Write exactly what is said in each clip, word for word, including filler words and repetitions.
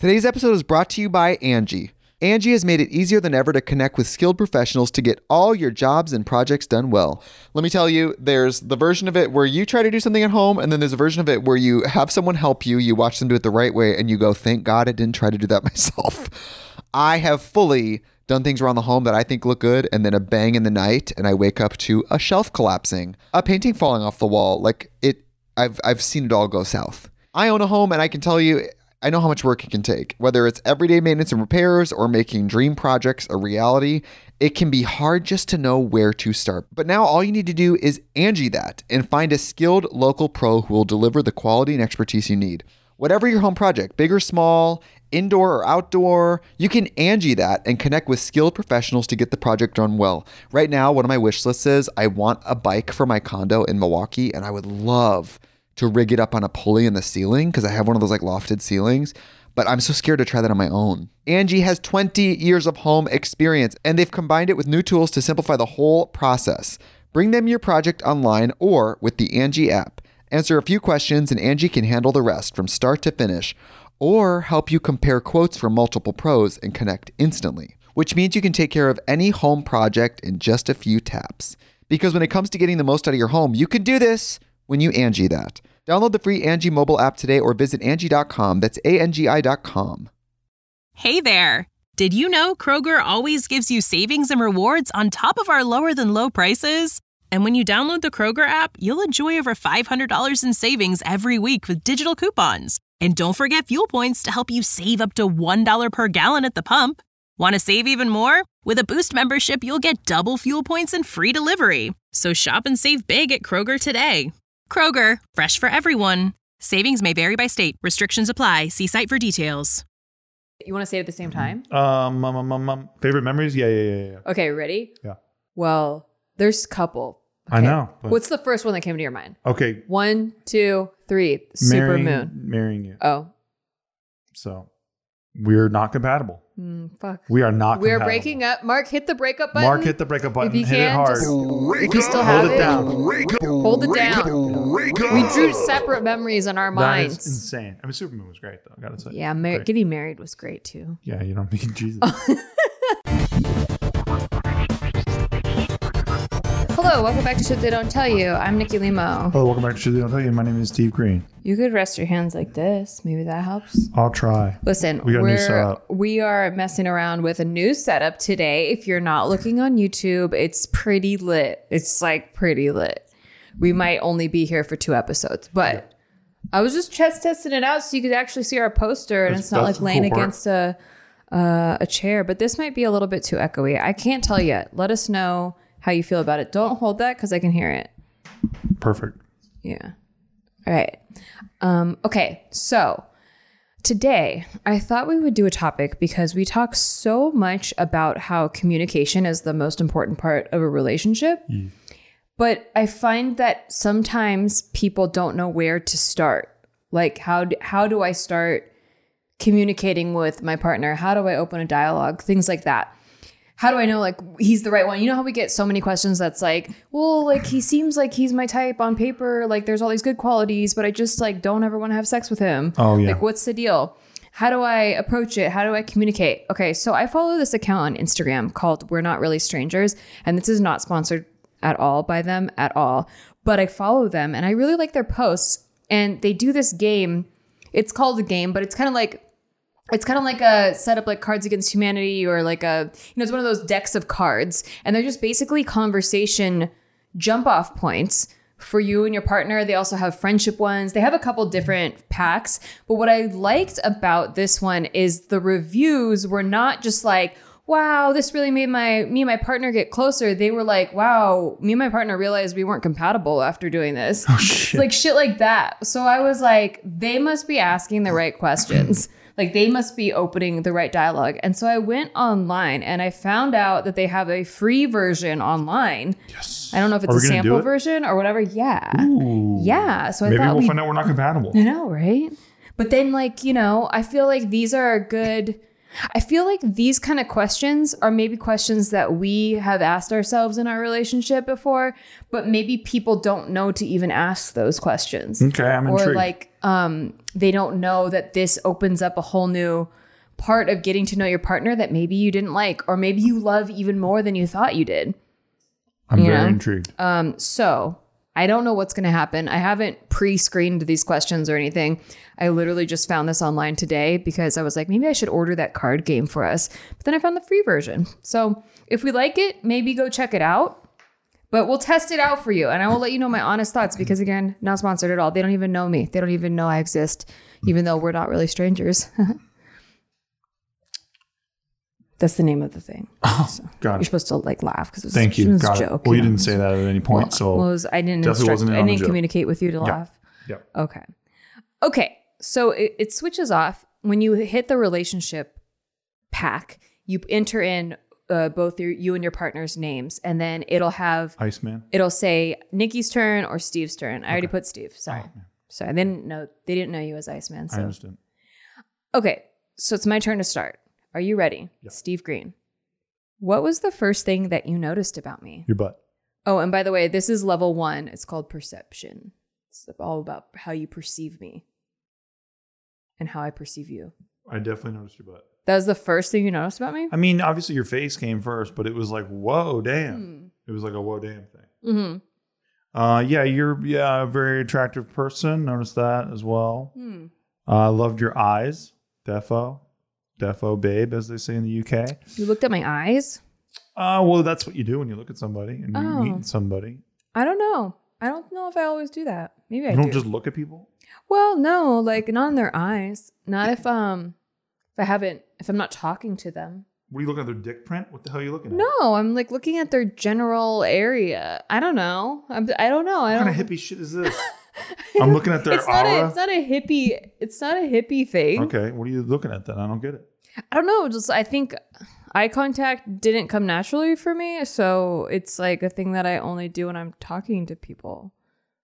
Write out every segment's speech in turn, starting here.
Today's episode is brought to you by Angie. Angie has made it easier than ever to connect with skilled professionals to get all your jobs and projects done well. Let me tell you, there's the version of it where you try to do something at home, and then there's a version of it where you have someone help you, you watch them do it the right way, and you go, thank God I didn't try to do that myself. I have fully done things around the home that I think look good, and then a bang in the night, and I wake up to a shelf collapsing, a painting falling off the wall. Like it, I've I've seen it all go south. I own a home, and I can tell you, I know how much work it can take. Whether it's everyday maintenance and repairs or making dream projects a reality, it can be hard just to know where to start. But now all you need to do is Angie that and find a skilled local pro who will deliver the quality and expertise you need. Whatever your home project, big or small, indoor or outdoor, you can Angie that and connect with skilled professionals to get the project done well. Right now, one of my wish lists is I want a bike for my condo in Milwaukee, and I would love to rig it up on a pulley in the ceiling because I have one of those like lofted ceilings, but I'm so scared to try that on my own. Angie has twenty years of home experience, and they've combined it with new tools to simplify the whole process. Bring them your project online or with the Angie app. Answer a few questions and Angie can handle the rest from start to finish, or help you compare quotes from multiple pros and connect instantly, which means you can take care of any home project in just a few taps. Because when it comes to getting the most out of your home, you can do this when you Angie that. Download the free Angie mobile app today or visit Angie dot com. That's A N G I dot com. Hey there. Did you know Kroger always gives you savings and rewards on top of our lower than low prices? And when you download the Kroger app, you'll enjoy over five hundred dollars in savings every week with digital coupons. And don't forget fuel points to help you save up to one dollar per gallon at the pump. Want to save even more? With a Boost membership, you'll get double fuel points and free delivery. So shop and save big at Kroger today. Kroger, fresh for everyone. Savings may vary by state. Restrictions apply. See site for details. You want to say it at the same time? Um, um, um, um, um favorite memories? Yeah, yeah, yeah, yeah. Okay, ready? Yeah. Well, there's a couple. Okay. I know. But... What's the first one that came to your mind? Okay. One, two, three. Super marrying, moon. Marrying you. Oh. So we're not compatible. Mm, fuck. We are not We're compatible. breaking up. Mark, hit the breakup button. Mark, hit the breakup button. If you hit can, it hard. just, if you still have Hold it, it, down. hold it down. We drew separate memories in our minds. That is insane. I mean, Supermoon was great, though. I gotta say. Yeah, mar- getting married was great too. Yeah, you don't mean Jesus. Hello, welcome back to Shit They Don't Tell You. I'm Nikki Limo. Hello, welcome back to Shit They Don't Tell You. My name is Steve Green. You could rest your hands like this. Maybe that helps. I'll try. Listen, we got a new we're, setup. we are messing around with a new setup today. If you're not looking on YouTube, it's pretty lit. It's like pretty lit. We might only be here for two episodes, but yeah. I was just chest testing it out so you could actually see our poster, and that's, it's not like laying cool against a uh, a chair. But this might be a little bit too echoey. I can't tell yet. Let us know how you feel about it. Don't hold that because I can hear it. Perfect. Yeah. All right. Um, okay. So today I thought we would do a topic because we talk so much about how communication is the most important part of a relationship. Yeah. But I find that sometimes people don't know where to start. Like how do, how do I start communicating with my partner? How do I open a dialogue? Things like that. How do I know, like, he's the right one? You know how we get so many questions that's like, well, like, he seems like he's my type on paper. Like, there's all these good qualities, but I just, like, don't ever want to have sex with him. Oh, yeah. Like, what's the deal? How do I approach it? How do I communicate? Okay, so I follow this account on Instagram called We're Not Really Strangers. And this is not sponsored at all by them at all. But I follow them, and I really like their posts. And they do this game. It's called a game, but it's kind of like... It's kind of like a setup like Cards Against Humanity or like a, you know, it's one of those decks of cards. And they're just basically conversation jump off points for you and your partner. They also have friendship ones. They have a couple different packs. But what I liked about this one is the reviews were not just like, wow, this really made my me and my partner get closer. They were like, wow, me and my partner realized we weren't compatible after doing this. Oh, shit. Like shit like that. So I was like, they must be asking the right questions. Like they must be opening the right dialogue. And so I went online and I found out that they have a free version online. Yes. I don't know if it's a sample version or whatever. Yeah. Ooh. Yeah. So I maybe thought we'll we, find out we're not compatible. I know, right? But then like, you know, I feel like these are a good, I feel like these kind of questions are maybe questions that we have asked ourselves in our relationship before, but maybe people don't know to even ask those questions. Okay, I'm or intrigued. like um, they don't know that this opens up a whole new part of getting to know your partner that maybe you didn't like, or maybe you love even more than you thought you did. I'm you very know? intrigued. Um, so I don't know what's going to happen. I haven't pre-screened these questions or anything. I literally just found this online today because I was like, maybe I should order that card game for us. But then I found the free version. So if we like it, maybe go check it out. But we'll test it out for you. And I will let you know my honest thoughts because, again, not sponsored at all. They don't even know me. They don't even know I exist, even though we're not really strangers. That's the name of the thing. Oh, So got you're it. supposed to like laugh because it was, Thank it you. was a Got joke. it. Well, you know? didn't say that at any point, Well, so well, it was, I didn't definitely instruct, wasn't in I on the didn't joke. communicate with you to Yeah. laugh. yeah. Okay. Okay. So it, it switches off when you hit the relationship pack. You enter in uh, both your, you and your partner's names, and then it'll have Iceman. it'll say Nikki's turn or Steve's turn. I already put Steve. Sorry. Oh, man. Sorry. I didn't know they didn't know you as Iceman. I So understand. okay. So it's my turn to start. Are you ready? Yeah. Steve Green. What was the first thing that you noticed about me? Your butt. Oh, and by the way, this is level one. It's called perception. It's all about how you perceive me and how I perceive you. I definitely noticed your butt. That was the first thing you noticed about me? I mean, obviously your face came first, but it was like, whoa, damn. Hmm. It was like a whoa, damn thing. Mm-hmm. Uh, yeah, you're yeah a very attractive person. Noticed that as well. Hmm. I uh, loved your eyes. Defo. Defo babe, as they say in the U K. You looked at my eyes? Uh, well, that's what you do when you look at somebody and you Oh. meet somebody. I don't know. I don't know if I always do that. Maybe I You don't do. just look at people. Well, no, like not in their eyes. Not if um if I haven't if I'm not talking to them. What are you looking at? Their dick print? What the hell are you looking at? No, I'm like looking at their general area. I don't know. I'm, I don't know. I What don't. kind of hippie shit is this? I'm looking at their it's not aura. a. It's not a hippie. It's not a hippie thing. Okay, what are you looking at then? I don't get it. I don't know. Just I think eye contact didn't come naturally for me, so it's like a thing that I only do when I'm talking to people.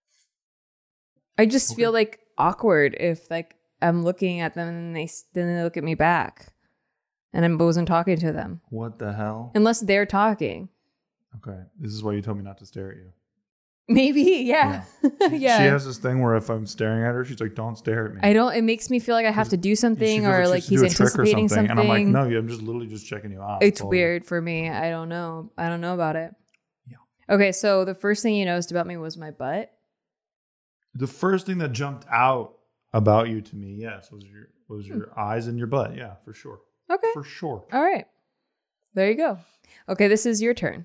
I just Okay. feel like awkward if like I'm looking at them and they then they look at me back, and I wasn't talking to them What the hell? unless they're talking. Okay, this is why you told me not to stare at you. Maybe, yeah, yeah. She has this thing where if I'm staring at her, she's like, "Don't stare at me." I don't. It makes me feel like I have to do She something, feels or she like has to he's do a trick or anticipating something. And I'm like, "No, I'm just literally just checking you out." It's That's all. weird for me. I don't know. I don't know about it. Yeah. Okay, so the first thing you noticed about me was my butt. The first thing that jumped out about you to me, yes, was your was your eyes and your butt. Yeah, for sure, Okay. for sure. All right. There you go. Okay, this is your turn.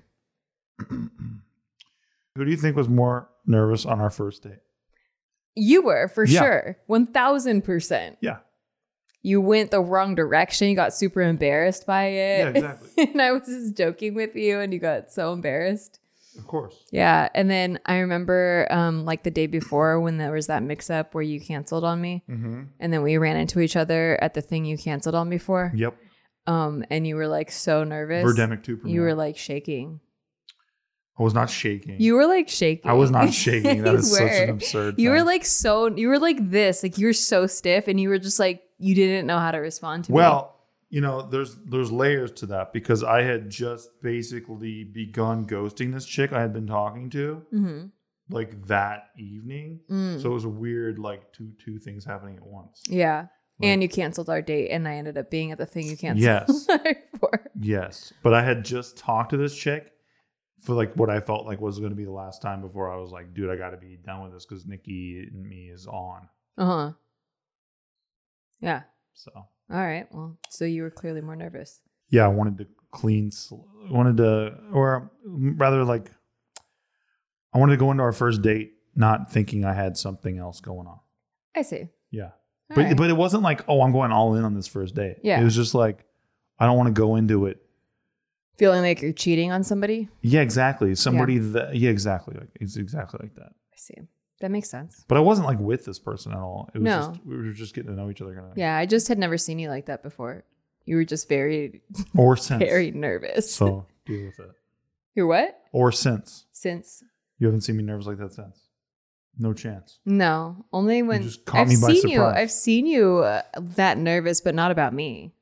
Who do you think was more nervous on our first date? You were, for Yeah. sure. one thousand percent. Yeah, You went the wrong direction. You got super embarrassed by it. yeah, exactly. And I was just joking with you and you got so embarrassed. Of course. Yeah. And then I remember um, like the day before when there was that mix up where you canceled on me. Mm-hmm. And then we ran into each other at the thing you canceled on me for. Yep. Um, and you were like so nervous. Verdemic two. You were like shaking. I was not shaking. You were like shaking. I was not shaking. That You is such were. an absurd You were thing. like so, you were like this, like you were so stiff and you were just like, you didn't know how to respond to me. Well, you know, there's there's layers to that because I had just basically begun ghosting this chick I had been talking to Mm-hmm. like that evening. Mm. So it was a weird like two two things happening at once. Yeah. Like- And you canceled our date and I ended up being at the thing you canceled Yes. for. Yes. But I had just talked to this chick for like what I felt like was going to be the last time before I was like, dude, I got to be done with this because Nikki and me is on. Uh-huh. Yeah. So All right. Well, so you were clearly more nervous. yeah, I wanted to clean, sl- wanted to, or rather like, I wanted to go into our first date not thinking I had something else going on. I see. Yeah. All But right. but it wasn't like, oh, I'm going all in on this first date. Yeah. It was just like, I don't want to go into it. Feeling like you're cheating on somebody. Yeah, exactly. Somebody that, yeah, exactly. Like, it's exactly like that. I see. That makes sense. But I wasn't like with this person at all. It was No. just, we were just getting to know each other. Kind of. Yeah. I just had never seen you like that before. You were just very, Or since. very nervous. So deal with it. You're what? Or since. Since? You haven't seen me nervous like that since. No chance. No, only when just caught I've me by seen you. surprise. I've seen you uh, that nervous, but not about me.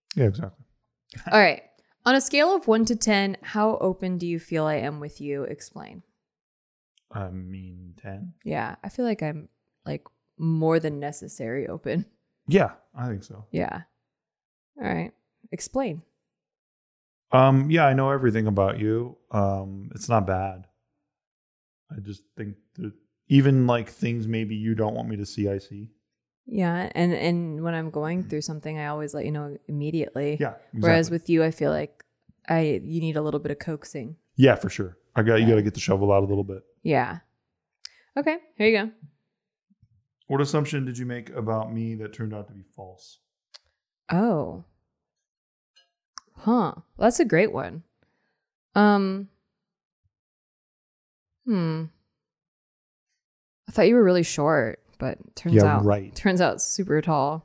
Yeah, exactly. All right. On a scale of one to ten, how open do you feel I am with you? Explain. I mean, ten. Yeah, I feel like I'm like more than necessary open. Yeah, I think so. Yeah. All right. Explain. Um, yeah, I know everything about you. Um, it's not bad. I just think that even like things maybe you don't want me to see, I see. Yeah, and and when I'm going through something, I always let you know immediately. Yeah. Exactly. Whereas with you, I feel like I you need a little bit of coaxing. Yeah, for sure. I got you. Yeah. Got to get the shovel out a little bit. Yeah. Okay, here you go. What assumption did you make about me that turned out to be false? Oh. Huh. That's a great one. Um. Hmm. I thought you were really short, but turns Yeah, out right. turns out super tall.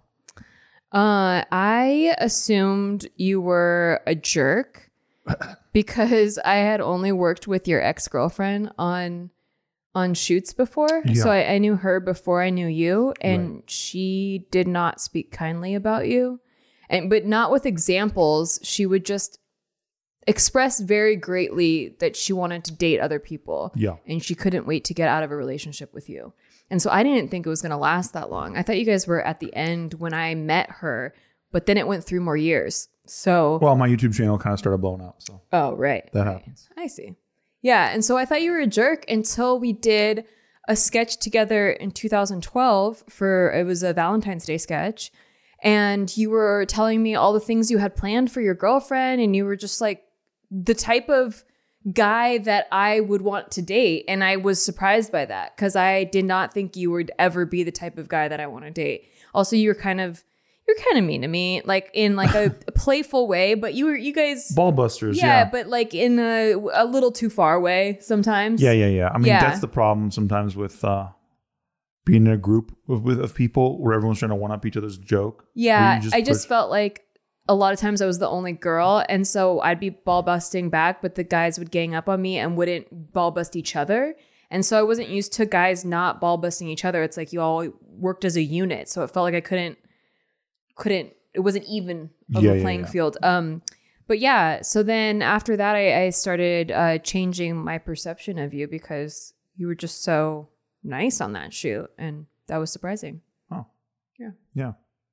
Uh, I assumed you were a jerk because I had only worked with your ex-girlfriend on on shoots before. Yeah. So I, I knew her before I knew you, and Right. she did not speak kindly about you. And but not with examples. She would just express very greatly that she wanted to date other people. Yeah. And she couldn't wait to get out of a relationship with you. And so I didn't think it was going to last that long. I thought you guys were at the end when I met her, but then it went through more years. So, Well, my YouTube channel kind of started blowing up. So oh, right. that right. happens. I see. Yeah. And so I thought you were a jerk until we did a sketch together in two thousand twelve for, it was a Valentine's Day sketch. And you were telling me all the things you had planned for your girlfriend. And you were just like the type of guy that I would want to date. And I was surprised by that because I did not think you would ever be the type of guy that I want to date. Also, you were kind of, you're kind of mean to me, like in like a, a playful way, but you were, you guys, Ball busters. yeah, Yeah. but like in a, a little too far way sometimes. Yeah. Yeah. Yeah. I mean, Yeah. that's the problem sometimes with uh, being in a group with, with of people where everyone's trying to one up each other's joke. where Yeah. you I just push- felt like a lot of times I was the only girl. And so I'd be ball busting back, but the guys would gang up on me and wouldn't ball bust each other. And so I wasn't used to guys not ball busting each other. It's like you all worked as a unit. So it felt like I couldn't, couldn't, it wasn't even of Yeah, a yeah, playing yeah. field. Um, but yeah, so then after that, I, I started uh, changing my perception of you because you were just so nice on that shoot. And that was surprising. Oh. Yeah. Yeah.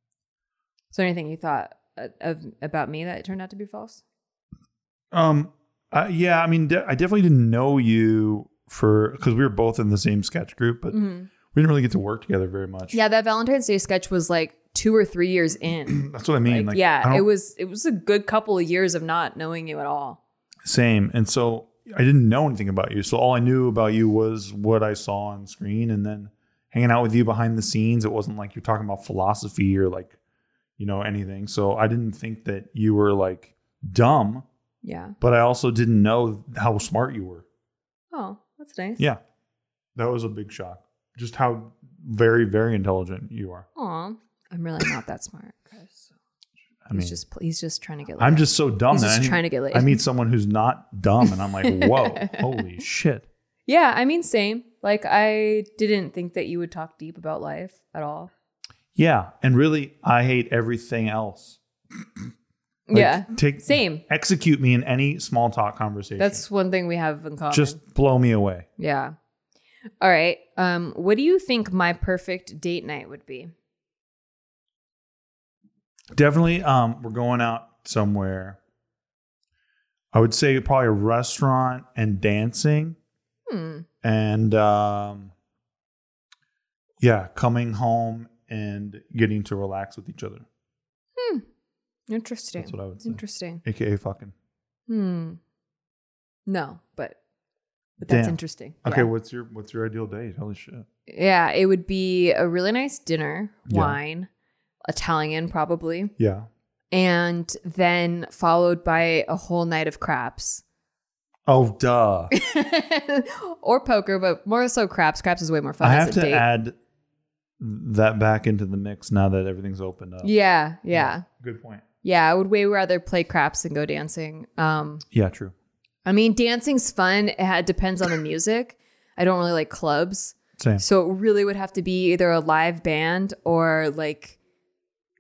Is there anything you thought uh, of about me that turned out to be false? Um. Uh, yeah. I mean, de- I definitely didn't know you for because we were both in the same sketch group, but Mm-hmm. we didn't really get to work together very much. Yeah, that Valentine's Day sketch was like two or three years in. That's what I mean. Like, Like, I yeah, don't- it was it was a good couple of years of not knowing you at all. Same. And so I didn't know anything about you. So all I knew about you was what I saw on screen, and then hanging out with you behind the scenes. It wasn't like you're talking about philosophy or like, you know, anything. So I didn't think that you were like dumb, Yeah. but I also didn't know how smart you were. Oh, that's nice. Yeah. That was a big shock. Just how very, very intelligent you are. Aw, I'm really not that smart, guys. I He's mean, just he's just trying to get laid. I'm just so dumb. He's that just I mean- trying to get laid. I meet someone who's not dumb, and I'm like, whoa, holy shit. Yeah, I mean, same. Like, I didn't think that you would talk deep about life at all. Yeah. And really, I hate everything else. Like, yeah, Take same. Execute me in any small talk conversation. That's one thing we have in common. just blow me away. yeah. All right. Um, what do you think my perfect date night would be? Definitely, um, we're going out somewhere. I would say probably a restaurant and dancing, Hmm. and um, yeah, coming home and getting to relax with each other. Interesting. That's what I would say. Interesting. A K A fucking. Hmm. No, but but that's Damn. interesting. Okay, Yeah. what's your what's your ideal date? Holy shit. Yeah, it would be a really nice dinner, Yeah. wine, Italian probably, Yeah. and then followed by a whole night of craps. Oh, duh. Or poker, but more so craps. Craps is way more fun I as have a to date. add that back into the mix now that everything's opened up. Yeah, yeah. Good point. Yeah, I would way rather play craps than go dancing. Um, Yeah, true. I mean, dancing's fun. It ha- depends on the music. I don't really like clubs. Same. So it really would have to be either a live band or like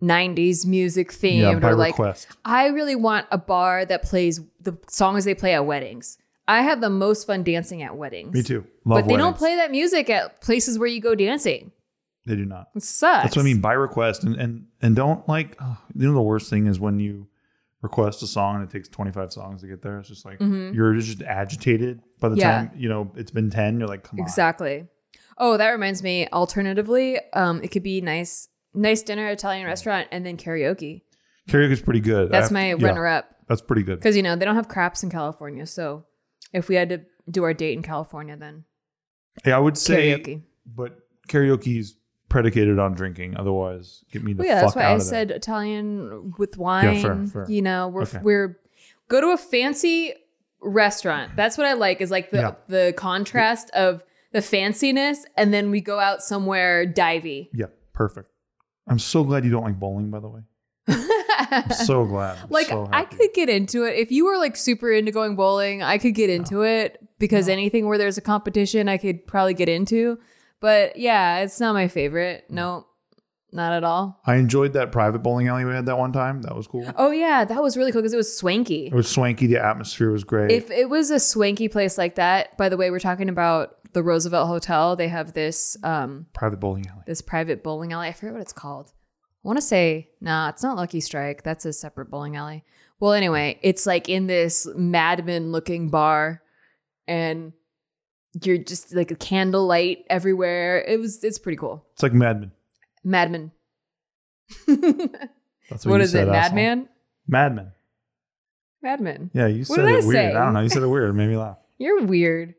nineties music themed, Yeah, by or like request. I really want a bar that plays the songs they play at weddings. I have the most fun dancing at weddings. Me too. Love but they don't weddings. play that music at places where you go dancing. They do not. It sucks. That's what I mean by request, and and and don't like. Oh, you know the worst thing is when you request a song and it takes twenty-five songs to get there. It's just like you're just agitated by the Yeah. time you know it's been ten. You're like, come on. Exactly. Oh, that reminds me. Alternatively, um, it could be nice, nice dinner at Italian restaurant and then karaoke. Karaoke's pretty good. I That's have- my yeah, runner-up That's pretty good. because you know they don't have craps in California. So if we had to do our date in California, then Yeah, I would say, karaoke. but karaoke's predicated on drinking. Otherwise, get me the Well, yeah, fuck that's why out I of said there. Italian with wine. fair, fair. You know, we're Okay. we're go to a fancy restaurant. That's what I like. Is like the Yeah. the contrast of the fanciness, and then we go out somewhere divey. Yeah, perfect. I'm so glad you don't like bowling. By the way, I'm so glad. I'm Like so I happy. could get into it if you were like super into going bowling. I could get into it because anything where there's a competition, I could probably get into. But yeah, it's not my favorite. No, not at all. I enjoyed that private bowling alley we had that one time. That was cool. Oh yeah, that was really cool because it was swanky. It was swanky. The atmosphere was great. If it was a swanky place like that, by the way, we're talking about the Roosevelt Hotel. They have this um private bowling alley. this private bowling alley. I forget what it's called. I want to say, nah, it's not Lucky Strike. That's a separate bowling alley. Well, anyway, it's like in this Mad Men looking bar, and you're just like a candlelight everywhere. It was it's pretty cool. It's like Mad Men. Mad Men. That's what, What you is said, it? Mad asshole. Man? Mad Men. Mad Men. Yeah, you What said did it I weird. say? I don't know. You said it weird. It made me laugh. You're weird.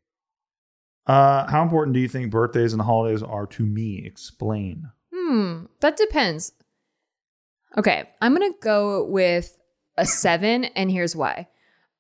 Uh, how important do you think birthdays and holidays are to me? Explain. Hmm, that depends. Okay, I'm going to go with a seven, and here's why.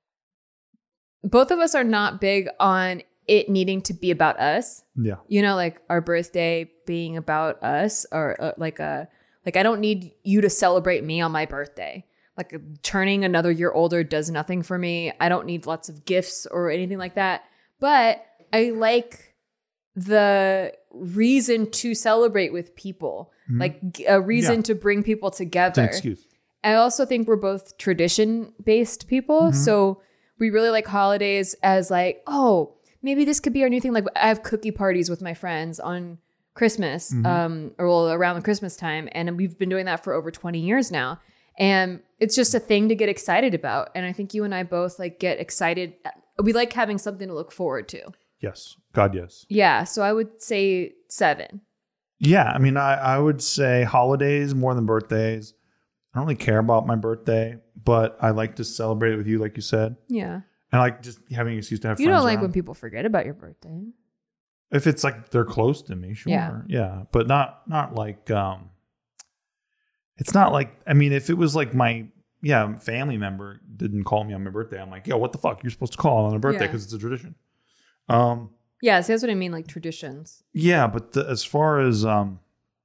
Both of us are not big on it needing to be about us. Yeah. You know, like our birthday being about us, or uh, like a like I don't need you to celebrate me on my birthday. Like turning another year older does nothing for me. I don't need lots of gifts or anything like that. But I like the reason to celebrate with people, Mhm. like g- a reason Yeah. to bring people It's an together. excuse. I also think we're both tradition based people. Mhm. So we really like holidays as like, oh, maybe this could be our new thing. Like I have cookie parties with my friends on Christmas, Mhm. um, or well, around the Christmas time. And we've been doing that for over twenty years now. And it's just a thing to get excited about. And I think you and I both like get excited. We like having something to look forward to. Yes. God, yes. Yeah. So I would say seven. Yeah. I mean, I, I would say holidays more than birthdays. I don't really care about my birthday, but I like to celebrate it with you, like you said. Yeah. And I like just having an excuse to have You friends don't like around. when people forget about your birthday. If it's like they're close to me, sure. Yeah. Yeah. But not not like um it's not like I mean, if it was like my yeah, family member didn't call me on my birthday, I'm like, yo, what the fuck? You're supposed to call on a birthday Yeah. because it's a tradition. Um Yeah. See, that's what I mean. Like traditions. yeah, but the, as far as um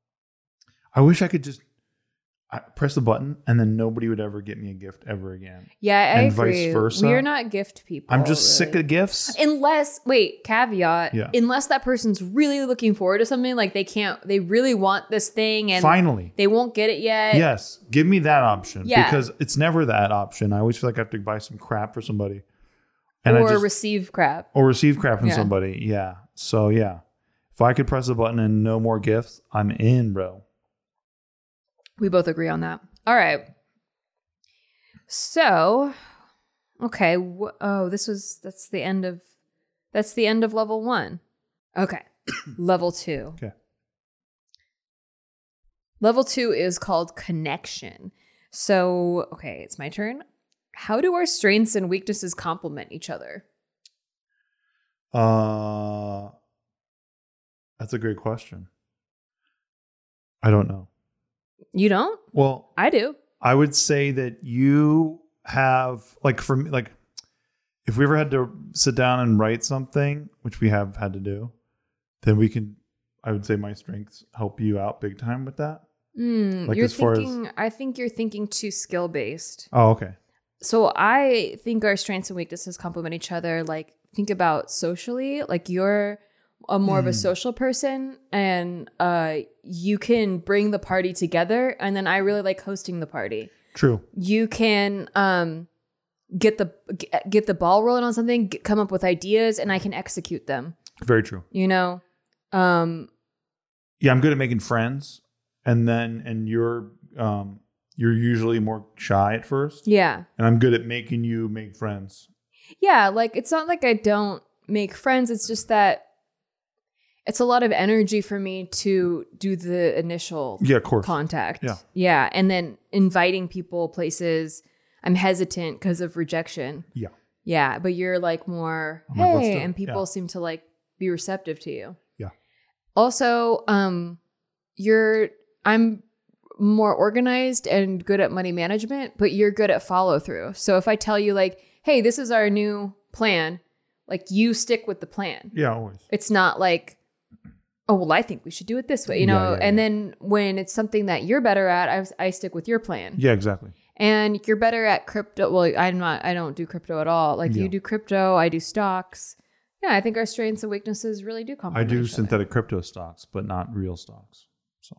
I wish I could just I press the button and then nobody would ever get me a gift ever again. Yeah, I And vice agree. versa. We're not gift people. I'm just sick really. of gifts. Unless, wait, caveat. Yeah. Unless that person's really looking forward to something, like they can't, they really want this thing and Finally. they won't get it yet. Yes, give me that option. Yeah. Because it's never that option. I always feel like I have to buy some crap for somebody. And or I just, receive crap. or receive crap from Yeah. somebody. Yeah. So yeah. If I could press a button and no more gifts, I'm in, bro. We both agree on that. All right. So, okay. Wh- oh, this was, that's the end of, that's the end of level one. Okay. Level two. Okay. Level two is called connection. So, okay, it's my turn. How do our strengths and weaknesses complement each other? Uh that's a great question. I don't know. You don't? Well, I do. I would say that you have like for me, like if we ever had to sit down and write something, which we have had to do, then we can, I would say my strengths help you out big time with that. Mm, Like you're as far as- thinking, I think you're thinking too skill based. Oh, okay. So I think our strengths and weaknesses complement each other. Like think about socially, like you're a more of a social person, and uh, you can bring the party together. And then I really like hosting the party. True. You can um, get the get the ball rolling on something, get, come up with ideas, and I can execute them. Very true. You know, um, yeah, I'm good at making friends, and then and you're um, you're usually more shy at first. yeah, And I'm good at making you make friends. yeah. Like it's not like I don't make friends. It's just that it's a lot of energy for me to do the initial Yeah, of course. contact. Yeah. Yeah. And then inviting people places, I'm hesitant because of rejection. Yeah. Yeah. But you're like more, I'm like, let's hey, do it. and people Yeah. seem to like be receptive to you. Yeah. Also, um, you're, I'm more organized and good at money management, but you're good at follow through. So if I tell you like, hey, this is our new plan, like you stick with the plan. Yeah, always. It's not like, oh, well, I think we should do it this way, you Yeah, know? yeah, and yeah. then when it's something that you're better at, I, I stick with your plan. Yeah, exactly. And you're better at crypto. Well, I'm not, I don't do crypto at all. Like Yeah. you do crypto, I do stocks. Yeah, I think our strengths and weaknesses really do I complement do each other. synthetic crypto stocks, but not real stocks. So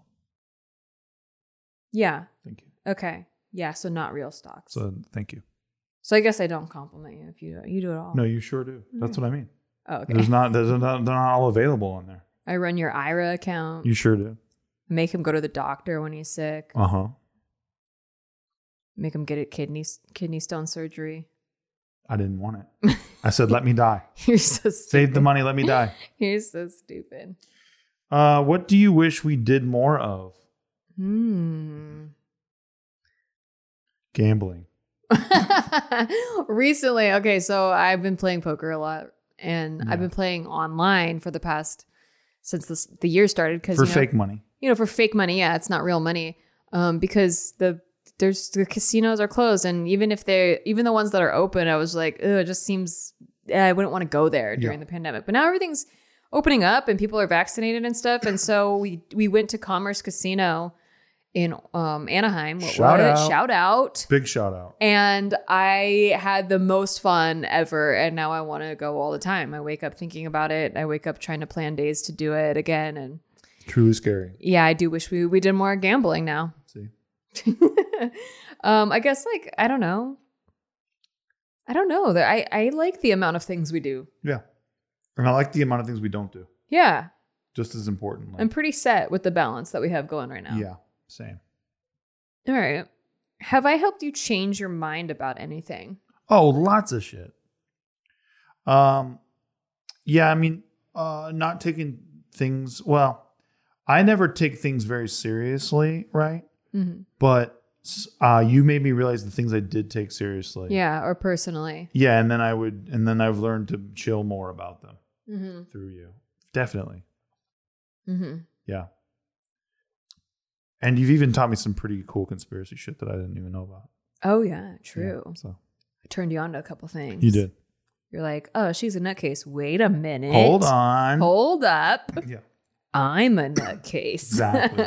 Yeah. thank you. Okay. Yeah. So not real stocks. So, So thank you. I guess I don't compliment you if you you do it all. No, you sure do. That's what I mean. Oh, okay. There's not. There's not. They're not all available on there. I run your I R A account. You sure do. Make him go to the doctor when he's sick. Uh huh. Make him get a kidney kidney stone surgery. I didn't want it. I said, let me die. You're so stupid. Save the money. Let me die. You're so stupid. Uh, what do you wish we did more of? Hmm. Gambling. Recently, okay, so I've been playing poker a lot, and Yeah. I've been playing online for the past since this, the year started because For you know, fake money. you know, for fake money. Yeah, it's not real money. Um, because the there's the casinos are closed, and even if they, even the ones that are open, I was like, ugh, it just seems I wouldn't want to go there during Yeah. the pandemic. But now everything's opening up, and people are vaccinated and stuff, and so we we went to Commerce Casino in um Anaheim. What Shout was it? out. Shout out. Big shout out. And I had the most fun ever. And now I want to go all the time. I wake up thinking about it. I wake up trying to plan days to do it again. And Truly scary. yeah, I do wish we, we did more gambling now. See. um, I guess like, I don't know. I don't know. I, I like the amount of things we do. Yeah. And I like the amount of things we don't do. Yeah. Just as important. Like, I'm pretty set with the balance that we have going right now. yeah. Same. All right. Have I helped you change your mind about anything? Oh, lots of shit. Um, yeah, I mean, uh, not taking things. Well, I never take things very seriously, right? Mm-hmm. But uh, you made me realize the things I did take seriously. Yeah. Or personally. Yeah, and then I would, and then I've learned to chill more about them Mm-hmm. through you. Definitely. Mm-hmm. Yeah. And you've even taught me some pretty cool conspiracy shit that I didn't even know about. Oh, yeah. True. Yeah, so I turned you on to a couple things. you did. You're like, oh, she's a nutcase. Wait a minute. Hold on. Hold up. Yeah. I'm a nutcase. Exactly.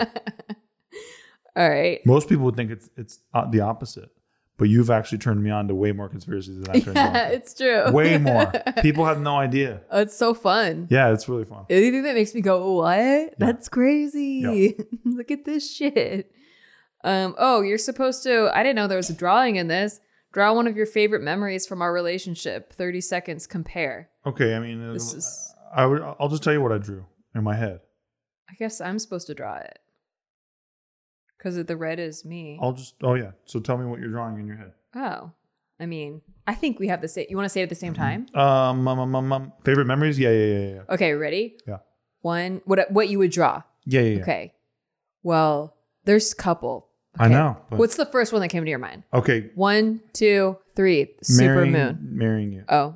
All right. Most people would think it's it's uh, the opposite, but you've actually turned me on to way more conspiracies than I turned Yeah, you on to. it's true. Way more. People have no idea. Oh, it's so fun. Yeah, it's really fun. Anything that makes me go, what? That's crazy. Look at this shit. Um, oh, you're supposed to, I didn't know there was a drawing in this. Draw one of your favorite memories from our relationship. thirty seconds, compare. Okay, I mean, This uh, is- I would. I'll just tell you what I drew in my head. I guess I'm supposed to draw it. Because the red is me. I'll just. Oh yeah. So tell me what you're drawing in your head. Oh, I mean, I think we have the same. You want to say it at the same time? Um, um, um, um, um, favorite memories? Yeah, yeah, yeah, yeah. Okay, ready? Yeah. One. What? What you would draw? Yeah, yeah, yeah. Okay. Well, there's a couple. I Okay. know. but- What's the first one that came to your mind? okay? One, two, three. Super marrying, moon. Marrying you. Oh,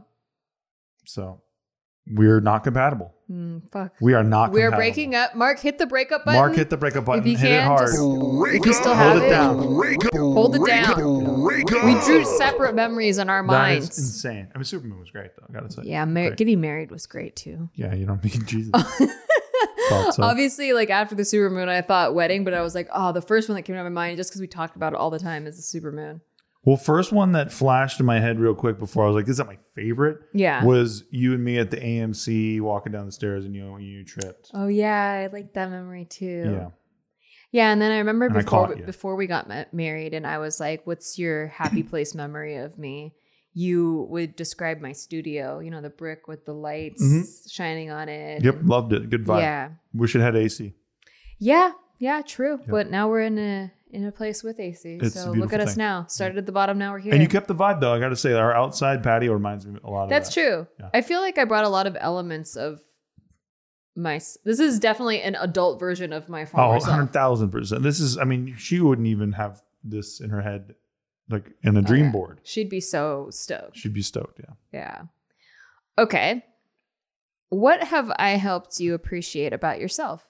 So we're not compatible. mm, fuck. We are not. We're compatible. breaking up. Mark, hit the breakup button. Mark, hit the breakup button. If you hit it can, hard. just- if you still have Hold it down. Hold it down. We drew separate memories in our That is minds. insane. I mean, Superman was great, though. I gotta say. Yeah, mar- Great. getting married was great too. Yeah, you don't need Jesus. Thought so. Obviously, like after the supermoon, I thought wedding, but I was like, oh, the first one that came to my mind, just because we talked about it all the time, is the supermoon. Well, first one that flashed in my head real quick before I was like, "This is my favorite." Yeah. Was you and me at the A M C walking down the stairs and you you tripped. Oh yeah, I like that memory too. Yeah. Yeah, and then I remember And I before caught you. before we got ma- married, and I was like, "What's your happy place memory of me?" You would describe my studio, you know, the brick with the lights Mhm. shining on it. Yep, and- loved it. Good vibe. Yeah, Wish it had A C. yeah, yeah, true. Yep. But now we're in a in a place with A C. It's a so look beautiful at us thing. now. Started at the bottom, now we're here. And you kept the vibe though. I got to say, our outside patio reminds me a lot of That's that. true. Yeah. I feel like I brought a lot of elements of my. s- This is definitely an adult version of my Oh, former one self. hundred thousand percent. This is, I mean, she wouldn't even have this in her head, like in a dream Oh, yeah. board. She'd be so stoked. She'd be stoked. Yeah. Yeah. Okay. What have I helped you appreciate about yourself?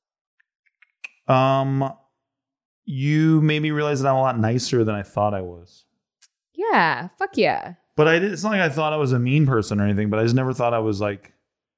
Um, you made me realize that I'm a lot nicer than I thought I was. Yeah. Fuck yeah. But I did, it's not like I thought I was a mean person or anything, but I just never thought I was like,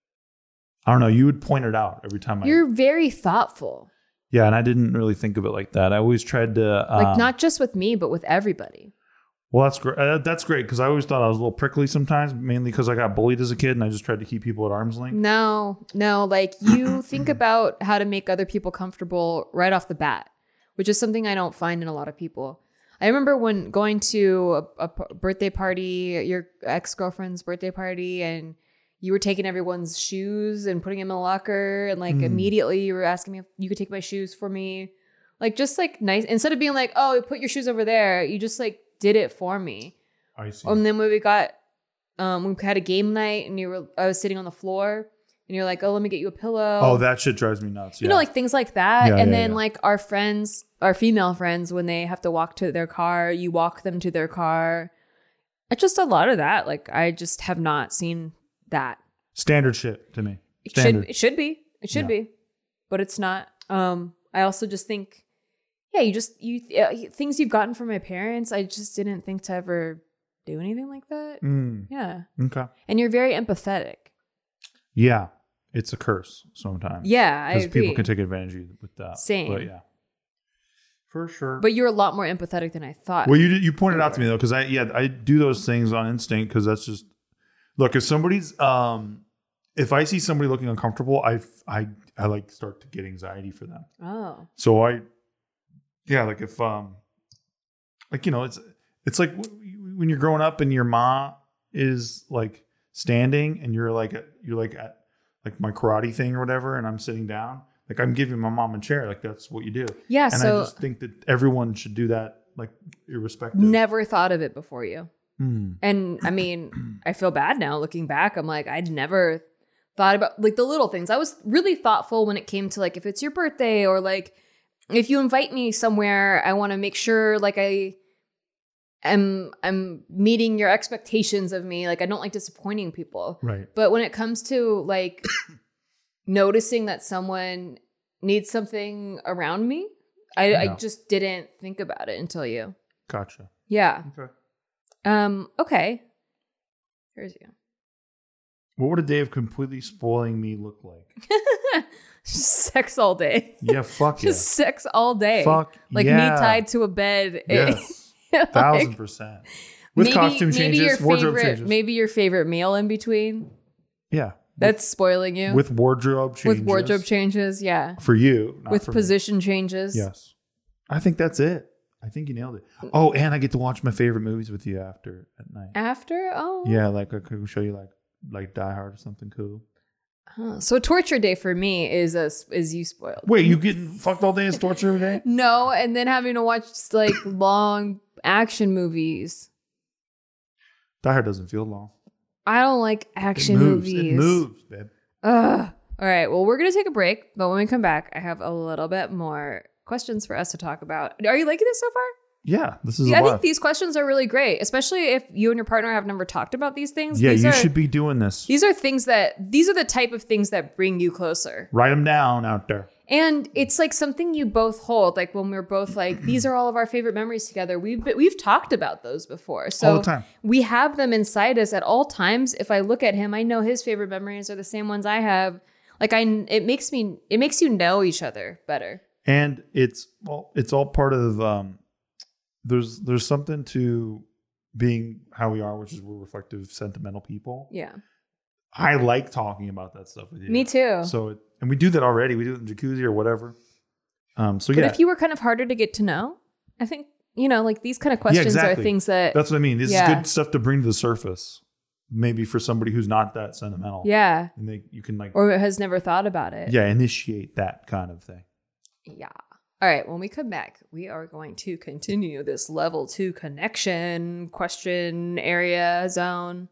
I don't know. You would point it out every time I, You're very thoughtful. yeah. And I didn't really think of it like that. I always tried to, um, Like not just with me, but with everybody. well, that's great. Uh, that's great. Cause I always thought I was a little prickly sometimes, mainly cause I got bullied as a kid and I just tried to keep people at arm's length. No, no, like you think about how to make other people comfortable right off the bat, which is something I don't find in a lot of people. I remember when going to a, a p- birthday party, your ex-girlfriend's birthday party, and you were taking everyone's shoes and putting them in a locker, and like Mm. immediately you were asking me if you could take my shoes for me. Like just like nice, instead of being like, oh, put your shoes over there, you just like did it for me. I see. And then when we got, um, we had a game night, and you were, I was sitting on the floor, and you're like, oh, let me get you a pillow. oh, that shit drives me nuts. You yeah. know, like things like that. Yeah, and yeah, then yeah. like our friends, our female friends, when they have to walk to their car, you walk them to their car. It's just a lot of that. Like I just have not seen that. Standard shit to me. It Standard. should, it should be. It should Yeah. be. But it's not. Um, I also just think, yeah, you just, you, uh, things you've gotten from my parents, I just didn't think to ever do anything like that. Mm, Yeah. okay. And you're very empathetic. Yeah. It's a curse sometimes. Yeah, I Because agree. people can take advantage of you with that. Same. But yeah. For sure. But you're a lot more empathetic than I thought. Well, you did- you pointed out to me though, because I yeah I do those things on instinct because that's just look if somebody's um if I see somebody looking uncomfortable, I I I like start to get anxiety for them. Oh. So I yeah like if um like you know it's it's like w- when you're growing up and your ma is like standing and you're like you're like at like my karate thing or whatever and I'm sitting down. Like I'm giving my mom a chair. Like that's what you do. Yeah, And so I just think that everyone should do that, like irrespective. never thought of it before you. Hmm. And I mean, I feel bad now looking back. I'm like, I'd never thought about like the little things. I was really thoughtful when it came to like if it's your birthday or like if you invite me somewhere, I want to make sure like I am I'm meeting your expectations of me. Like I don't like disappointing people. Right. But when it comes to like noticing that someone needs something around me, I, I No. just didn't think about it until you. Gotcha. Yeah. Okay. Um, okay. Here's you. What would a day of completely spoiling me look like? Sex all day. Yeah, fuck yeah. Just sex all day. Fuck Like yeah. me tied to a bed. Yes. Like, Thousand percent. With maybe- costume maybe changes, your wardrobe favorite, changes. Maybe your favorite meal in between. Yeah. That's spoiling you. With wardrobe changes. With wardrobe changes, yeah. For you. Not With for me. position changes. Yes. I think that's it. I think you nailed it. Oh, and I get to watch my favorite movies with you after at night. After? Oh. Yeah, like I could show you like like Die Hard or something cool. Huh. So torture day for me is a, is you spoiled. Wait, you getting fucked all day is torture every day? No, and then having to watch like long action movies. Die Hard doesn't feel long. I don't like action it moves. movies. It moves, babe. Ugh. All right. Well, we're going to take a break, but when we come back, I have a little bit more questions for us to talk about. Are you liking this so far? Yeah, this is Yeah, a I lot. think these questions are really great, especially if you and your partner have never talked about these things. Yeah, these you are, should be doing this. These are things that, these are the type of things that bring you closer. Write them down out there. And it's like something you both hold. Like when we're both like, these are all of our favorite memories together. We've been, we've talked about those before. So All the time. we have them inside us at all times. If I look at him, I know his favorite memories are the same ones I have. Like I, it makes me, it makes you know each other better. And it's well, it's all part of um, there's there's something to being how we are, which is we're reflective, sentimental people. Yeah. I like talking about that stuff with you. Me too. So, it, and we do that already. We do it in the jacuzzi or whatever. Um. So but yeah. if you were kind of harder to get to know, I think, you know, like these kind of questions yeah, exactly. are things that. That's what I mean. This yeah. is good stuff to bring to the surface. Maybe for somebody who's not that sentimental. Yeah. And they you can like. Or has never thought about it. Yeah, initiate that kind of thing. Yeah. All right. When we come back, we are going to continue this level two connection question area zone.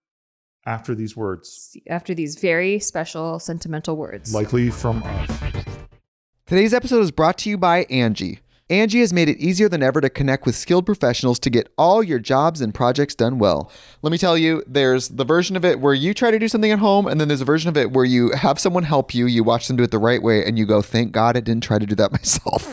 After these words. After these very special sentimental words. Likely from us. Today's episode is brought to you by Angie. Angie has made it easier than ever to connect with skilled professionals to get all your jobs and projects done well. Let me tell you, there's the version of it where you try to do something at home, and then there's a version of it where you have someone help you, you watch them do it the right way, and you go, thank God I didn't try to do that myself.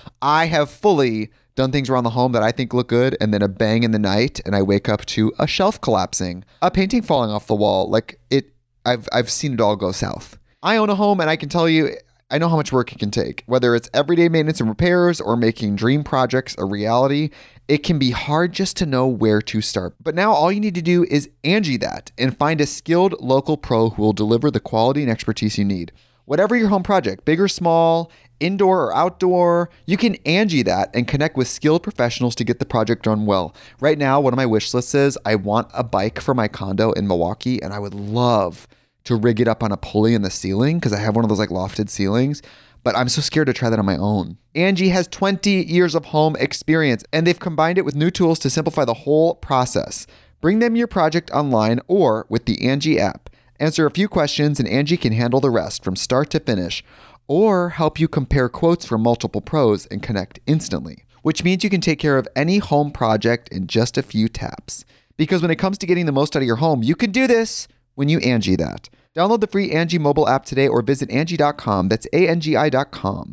I have fully done things around the home that I think look good, and then a bang in the night, and I wake up to a shelf collapsing, a painting falling off the wall. Like it, I've I've seen it all go south. I own a home, and I can tell you, I know how much work it can take. Whether it's everyday maintenance and repairs or making dream projects a reality, it can be hard just to know where to start. But now all you need to do is Angie that and find a skilled local pro who will deliver the quality and expertise you need. Whatever your home project, big or small, indoor or outdoor, you can Angie that and connect with skilled professionals to get the project done well. Right now, one of my wish lists is I want a bike for my condo in Milwaukee, and I would love to rig it up on a pulley in the ceiling because I have one of those like lofted ceilings, but I'm so scared to try that on my own. Angie has twenty years of home experience, and they've combined it with new tools to simplify the whole process. Bring them your project online or with the Angie app. Answer a few questions and Angie can handle the rest from start to finish, or help you compare quotes from multiple pros and connect instantly, which means you can take care of any home project in just a few taps. Because when it comes to getting the most out of your home, you can do this when you Angie that. Download the free Angie mobile app today or visit Angie dot com. That's A N G I dot com.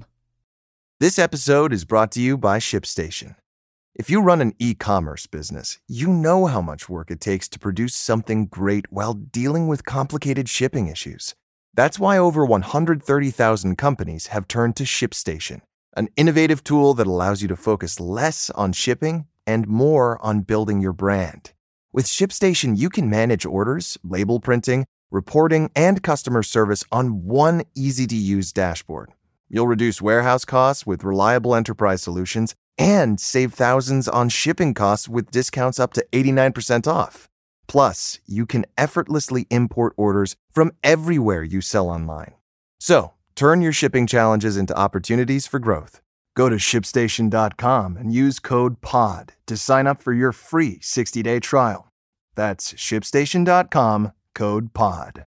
This episode is brought to you by ShipStation. If you run an e-commerce business, you know how much work it takes to produce something great while dealing with complicated shipping issues. That's why over one hundred thirty thousand companies have turned to ShipStation, an innovative tool that allows you to focus less on shipping and more on building your brand. With ShipStation, you can manage orders, label printing, reporting, and customer service on one easy-to-use dashboard. You'll reduce warehouse costs with reliable enterprise solutions and save thousands on shipping costs with discounts up to eighty-nine percent off. Plus, you can effortlessly import orders from everywhere you sell online. So, turn your shipping challenges into opportunities for growth. Go to ship station dot com and use code P O D to sign up for your free sixty-day trial. That's ship station dot com, code P O D.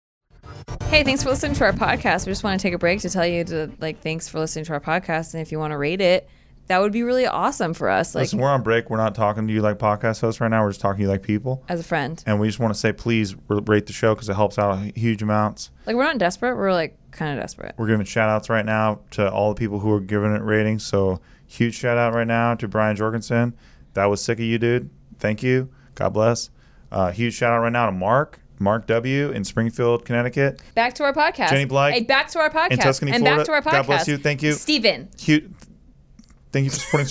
Hey, thanks for listening to our podcast. We just want to take a break to tell you to like, thanks for listening to our podcast. And if you want to rate it, that would be really awesome for us. Like, listen, we're on break. We're not talking to you like podcast hosts right now. We're just talking to you like people. As a friend. And we just want to say, please rate the show because it helps out huge amounts. Like, we're not desperate. We're like kind of desperate. We're giving shout outs right now to all the people who are giving it ratings. So huge shout out right now to Brian Jorgensen. That was sick of you, dude. Thank you. God bless. Uh, huge shout out right now to Mark. Mark W. in Springfield, Connecticut. Back to our podcast. Jenny Blake. Hey, back to our podcast. In Tuscany, and Florida. back to our podcast. God bless you. Thank you. Steven. Huge. Thank you for supporting the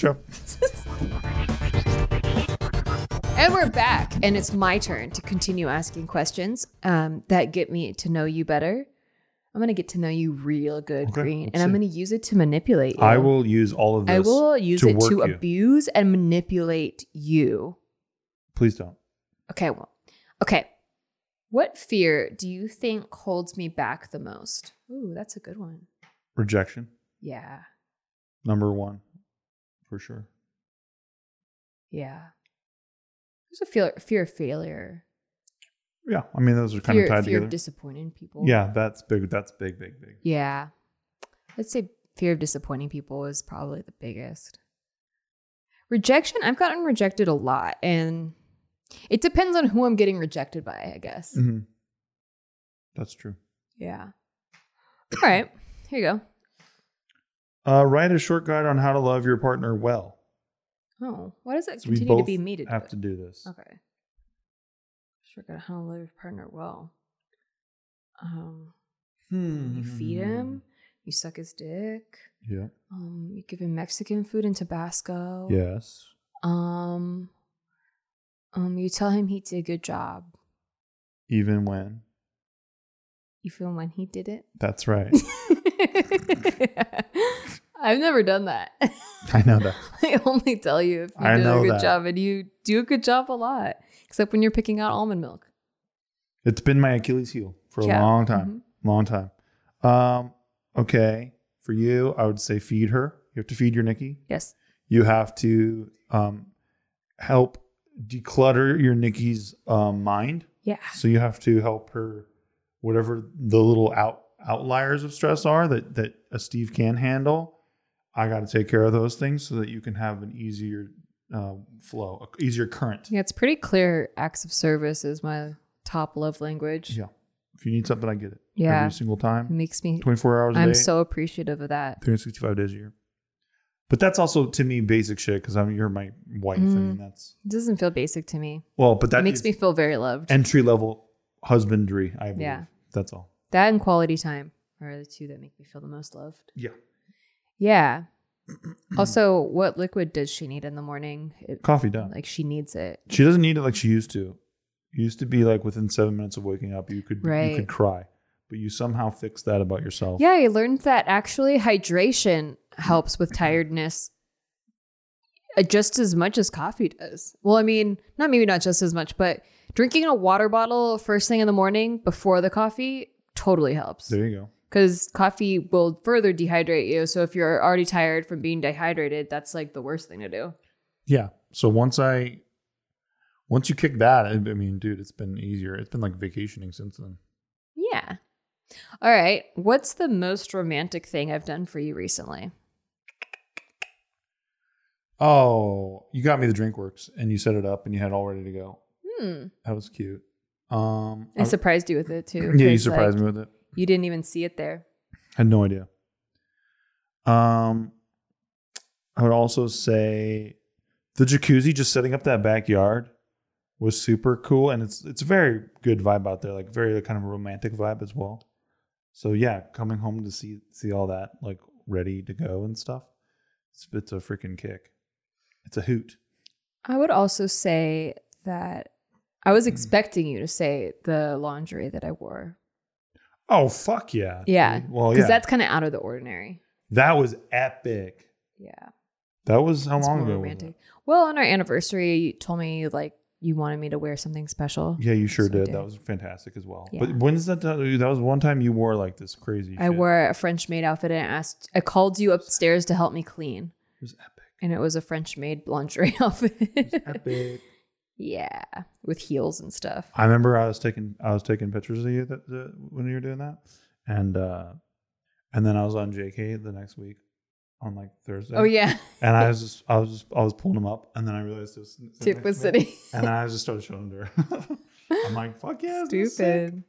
show. And we're back. And it's my turn to continue asking questions um, that get me to know you better. I'm going to get to know you real good, Okay, Green. let's And I'm see. going to use it to manipulate you. I will use all of this. I will use to it work to you. abuse and manipulate you. Please don't. Okay, well, okay. What fear do you think holds me back the most? Ooh, that's a good one. Rejection. Yeah, Number one. For sure. yeah. There's a fear, fear of failure. Yeah. I mean, those are kind Fear, of tied fear together. of disappointing people. Yeah, that's big. That's big, big, big. Yeah. Let's say fear of disappointing people is probably the biggest. Rejection, I've gotten rejected a lot, and it depends on who I'm getting rejected by, I guess. Mm-hmm. That's true. Yeah. All right. Here you go. Uh, write a short guide on how to love your partner well. Oh, why does that So we continue to both be me to do have it? to do this. Okay. Sure, got how to love your partner well. Um, Hmm. you feed him. You suck his dick. Yeah. Um, you give him Mexican food and Tabasco. Yes. Um, um, you tell him he did a good job. Even when? Even when he did it. That's right. I've never done that. I know that. I only tell you if you I did know a good that. job, and you do a good job a lot, except when you're picking out almond milk. It's been my Achilles heel for a Yeah. long time. Mm-hmm. Long time. Um, okay. For you, I would say feed her. You have to feed your Nikki. Yes. You have to um, help declutter your Nikki's um, mind. Yeah. So you have to help her, whatever the little out outliers of stress are that, that a Steve can handle. I got to take care of those things so that you can have an easier uh, flow, a easier current. Yeah, it's pretty clear. Acts of service is my top love language. Yeah. If you need something, I get it. Yeah. Every single time. It makes me. twenty-four hours a I'm day. so appreciative of that. three hundred sixty-five days a year. But that's also to me basic shit because I mean you're my wife. I mean that's It doesn't feel basic to me. well, but that It makes is me feel very loved. entry level husbandry. I believe. Yeah. That's all. That and quality time are the two that make me feel the most loved. Yeah. Yeah. Also, what liquid does she need in the morning? It, Coffee done. like she needs it. She doesn't need it like she used to. It used to be like within seven minutes of waking up, you could Right. you could cry, but you somehow fixed that about yourself. Yeah, I learned that actually hydration helps with tiredness uh, just as much as coffee does. Well, I mean, not maybe not just as much, but drinking a water bottle first thing in the morning before the coffee totally helps. There you go. Because coffee will further dehydrate you. So if you're already tired from being dehydrated, that's like the worst thing to do. Yeah. So once I, once you kick that, I I mean, dude, it's been easier. It's been like vacationing since then. Yeah. All right. What's the most romantic thing I've done for you recently? Oh, you got me the DrinkWorks and you set it up and you had it all ready to go. Hmm. That was cute. Um, I surprised you with it too. yeah, you 'cause, surprised like, me with it. You didn't even see it there. I had no idea. Um, I would also say the jacuzzi, just setting up that backyard, was super cool, and it's it's a very good vibe out there, like very kind of a romantic vibe as well. So yeah, coming home to see see all that like ready to go and stuff, it's, it's a freaking kick. It's a hoot. I would also say that I was expecting you to say the laundry that I wore. Oh fuck yeah! Yeah. Well, Because yeah, that's kind of out of the ordinary. that was epic. Yeah. That was how It's long more ago? Was romantic. it? Well, on our anniversary, you told me like you wanted me to wear something special. Yeah, you sure So I did. did. That was fantastic as well. Yeah. But when's that? That was one time you wore like this crazy. I shit. wore a French maid outfit and I asked, I called you upstairs to help me clean. It was epic. And it was a French maid lingerie outfit. Epic. Yeah. With heels and stuff. I remember I was taking I was taking pictures of you that, that when you were doing that, and uh, and then I was on J K the next week on like Thursday. Oh, yeah. And I was just I was just I was pulling them up, and then I realized it was sitting Tip next was to me, sitting. and then I just started showing them to her. I'm like, fuck yeah, this is sick. Stupid.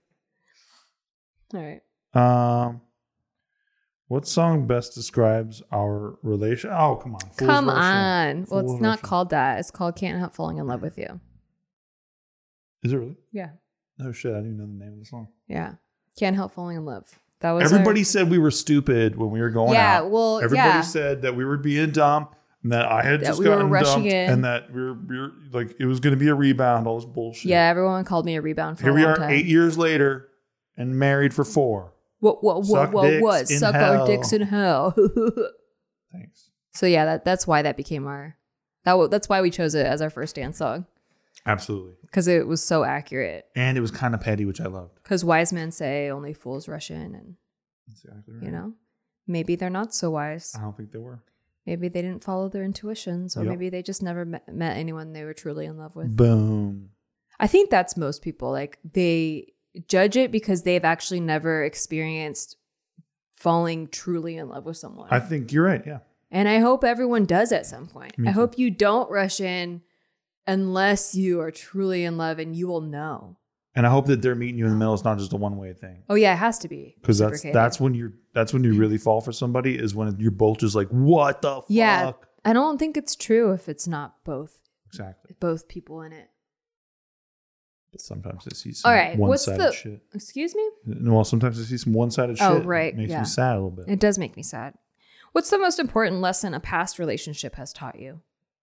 All right. Um, what song best describes our relation? Oh, come on, Fool's Come Rush In. on. Well, Fool's it's not Rush In. called that. It's called Can't Help Falling in Love with You. Is it really? Yeah. No shit, I didn't even know the name of the song. Yeah. Can't Help Falling in Love. That was Everybody our- said we were stupid when we were going Yeah, out. well, Everybody yeah. said that we were being dumb and that I had That just we were gotten rushing dumped in. and that we were, we were like it was going to be a rebound. All this bullshit. Yeah, everyone called me a rebound for Here a we long are, time. eight years later, and married for four. What, what, Suck what, what, dicks what? in Suck hell. our dicks in hell. Thanks. So yeah, that, that's why that became our, that w- that's why we chose it as our first dance song. Absolutely. Because it was so accurate. And it was kind of petty, which I loved. Because wise men say only fools rush in, and That's exactly right. you know, maybe they're not so wise. I don't think they were. Maybe they didn't follow their intuitions, or Yep. maybe they just never met, met anyone they were truly in love with. Boom. I think that's most people. Like they judge it because they've actually never experienced falling truly in love with someone. I think you're right. Yeah. And I hope everyone does at some point. Me I too. hope you don't rush in unless you are truly in love, and you will know. And I hope that they're meeting you in the middle. It's not just a one way thing. Oh yeah, it has to be. Because that's reciprocated. that's when you're that's when you really fall for somebody is when you're both just like, what the fuck? Yeah. I don't think it's true if it's not both Exactly. both people in it. But sometimes I see some All right. What's one-sided the? shit. Excuse me. Well, sometimes I see some one-sided shit. Oh, right, It makes yeah. me sad a little bit. It does make me sad. What's the most important lesson a past relationship has taught you?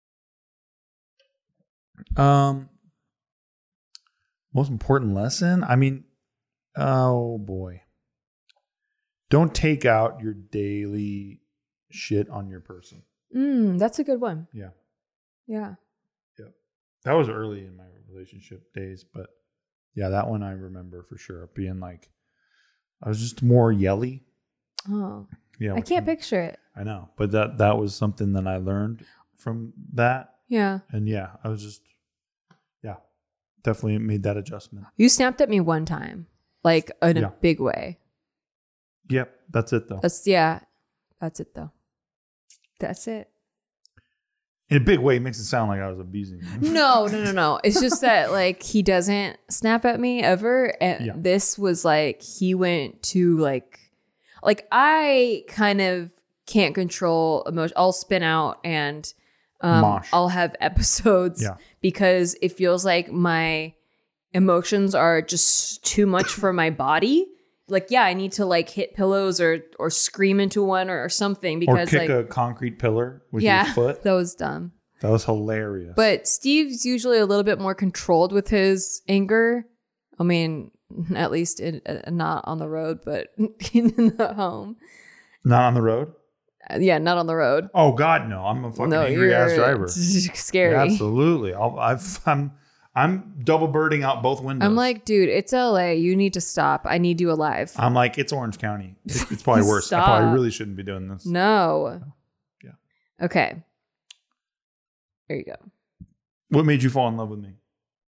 Um, most important lesson? I mean, oh boy. Don't take out your daily shit on your person. Mm, that's a good one. Yeah. Yeah. Yep. That was early in my relationship days, but yeah, that one I remember for sure. Being like, I was just more yelly. Oh. Yeah. I can't picture it. I know, but that that was something that I learned from that. Yeah. And yeah, I was just, yeah, definitely made that adjustment. You snapped at me one time, like in a Yeah. big way. Yep, that's it though. That's yeah. That's it though. That's it. In a big way, it makes it sound like I was abusing you. No, no, no, no. It's just that like he doesn't snap at me ever. And Yeah. this was like he went to like like I kind of can't control emotion. I'll spin out and um Mosh. I'll have episodes Yeah. because it feels like my emotions are just too much for my body. Like, yeah, I need to like hit pillows or or scream into one or, or something Or because kick like a concrete pillar with yeah, your foot. that was dumb. That was hilarious. But Steve's usually a little bit more controlled with his anger. I mean, at least in, uh, not on the road, but in the home. Not on the road? Uh, yeah, not on the road. Oh, God, no. I'm a fucking No, angry ass you're driver. scary. Yeah, absolutely. I'll, I've, I'm I'm double birding out both windows. I'm like, dude, it's L A. You need to stop. I need you alive. I'm like, it's Orange County. It's, it's probably worse. I Stop. probably really shouldn't be doing this. No. Yeah. Okay. There you go. What made you fall in love with me?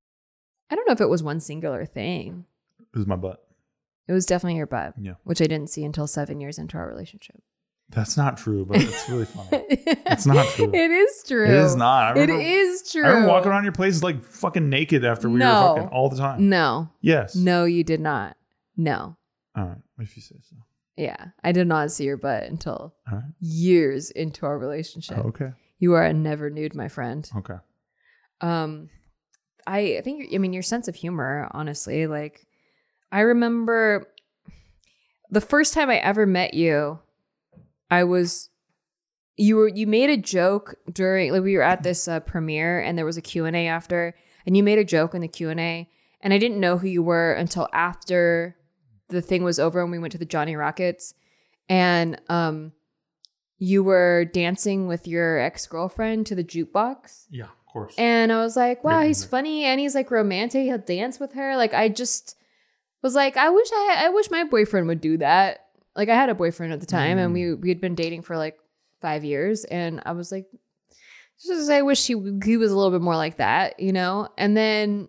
I don't know if it was one singular thing. It was my butt. It was definitely your butt, Yeah. which I didn't see until seven years into our relationship. That's not true, but it's really funny. It's not true. It is true. It is not. I It remember, is true. I remember walking around your place like fucking naked after we No. were fucking all the time. No. Yes. No, you did not. No. All right. If you say so. Yeah. I did not see your butt until All right. years into our relationship. Oh, okay. You are a never nude, my friend. Okay. Um, I, I think, I mean, your sense of humor, honestly, like, I remember the first time I ever met you, I was, you were, you made a joke during, like, we were at this uh, premiere and there was a Q and A after, and you made a joke in the Q and A, and I didn't know who you were until after the thing was over and we went to the Johnny Rockets, and um, you were dancing with your ex-girlfriend to the jukebox. Yeah, of course. And I was like, wow, Great he's music. funny and he's like romantic. He'll dance with her. Like, I just was like, I wish I, I wish my boyfriend would do that. Like, I had a boyfriend at the time Mm. and we we had been dating for like five years. And I was like, just I wish he he was a little bit more like that, you know? And then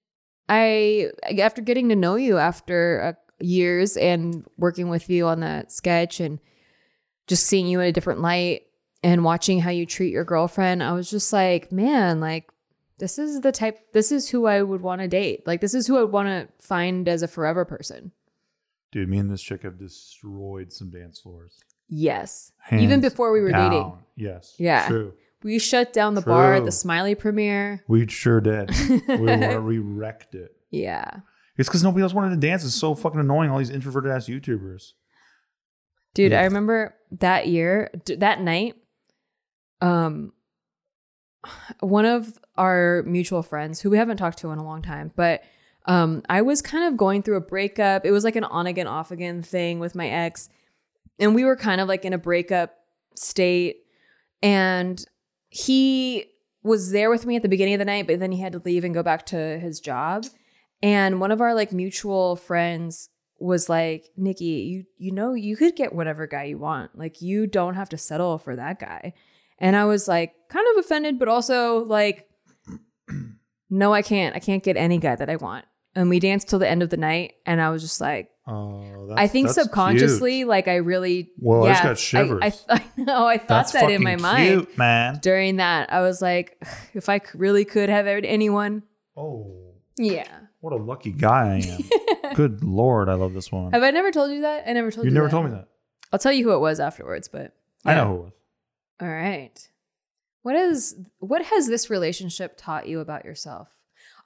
I, after getting to know you after uh, years and working with you on that sketch and just seeing you in a different light and watching how you treat your girlfriend, I was just like, man, like, this is the type, this is who I would want to date. Like, this is who I would want to find as a forever person. Dude, me and this chick have destroyed some dance floors. Yes. Hands Even before we were down. dating. Yes. Yeah. True. We shut down the bar at True. the Smiley premiere. We sure did. we, were, we wrecked it. Yeah. It's because nobody else wanted to dance. It's so fucking annoying. All these introverted ass YouTubers. Dude, Yeah. I remember that year, d- that night, um, one of our mutual friends who we haven't talked to in a long time, but um, I was kind of going through a breakup. It was like an on again, off again thing with my ex. And we were kind of like in a breakup state. And he was there with me at the beginning of the night, but then he had to leave and go back to his job. And one of our like mutual friends was like, Nikki, you you know, you could get whatever guy you want. Like, you don't have to settle for that guy. And I was like kind of offended, but also like, no, I can't. I can't get any guy that I want. And we danced till the end of the night. And I was just like, Oh, I think that's subconsciously, cute. like I really, Whoa, I yeah, just got shivers. I, I, I know. I thought That's that in my fucking mind cute, man. during that. I was like, if I c- really could have anyone. Oh, Yeah. what a lucky guy I am. Good Lord, I love this one. Have I never told you that? I never told you You never that. told me that. I'll tell you who it was afterwards, but I yeah. know who it was. All right. What is what has this relationship taught you about yourself?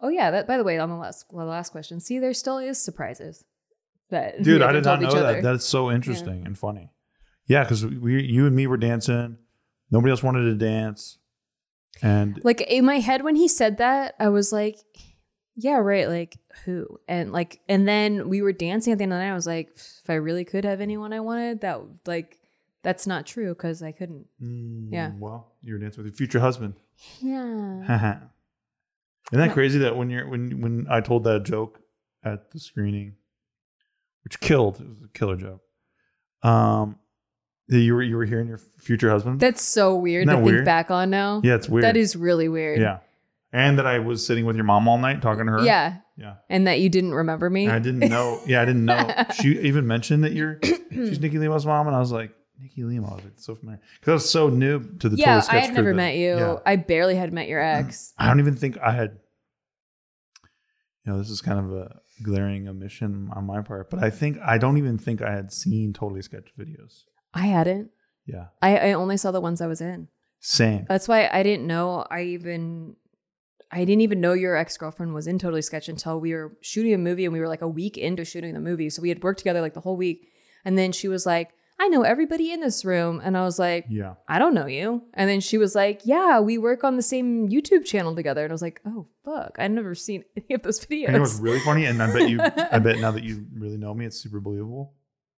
Oh yeah. That by the way, on the last the last question, see, there still is surprises. That Dude, we I did not haven't told know each that. other. That's so interesting yeah. and funny. Yeah, because we, you and me were dancing. Nobody else wanted to dance. And like in my head when he said that, I was like, yeah, right. Like who? And like, and then we were dancing at the end of the night. I was like, if I really could have anyone I wanted, that like, that's not true because I couldn't. Mm, yeah. Well, you were dancing with your future husband. Yeah. Isn't that crazy that when you're when when I told that joke at the screening, which killed, it was a killer joke. Um, that you were you were hearing your future husband. That's so weird Isn't to that think weird? back on now. Yeah, it's weird. That is really weird. Yeah, and that I was sitting with your mom all night talking to her. Yeah. Yeah. And that you didn't remember me. And I didn't know. Yeah, I didn't know. She even mentioned that you're she's Nikki Lima's mom, and I was like, Nikki Lima. I was like, so familiar because I was so new to the yeah, Totally Sketch I had crew never that- met you. Yeah. I barely had met your ex. I don't even think I had. You know, this is kind of a glaring omission on my part, but I think I don't even think I had seen Totally Sketch videos. I hadn't. Yeah, I, I only saw the ones I was in. same. That's why I didn't know. I even, I didn't even know your ex-girlfriend was in Totally Sketch until we were shooting a movie and we were like a week into shooting the movie. So we had worked together like the whole week. And then she was like, I know everybody in this room. And I was like, Yeah, I don't know you. And then she was like, yeah, we work on the same YouTube channel together. And I was like, oh, fuck. I'd never seen any of those videos. and it was really funny. And I bet you, I bet now that you really know me, it's super believable.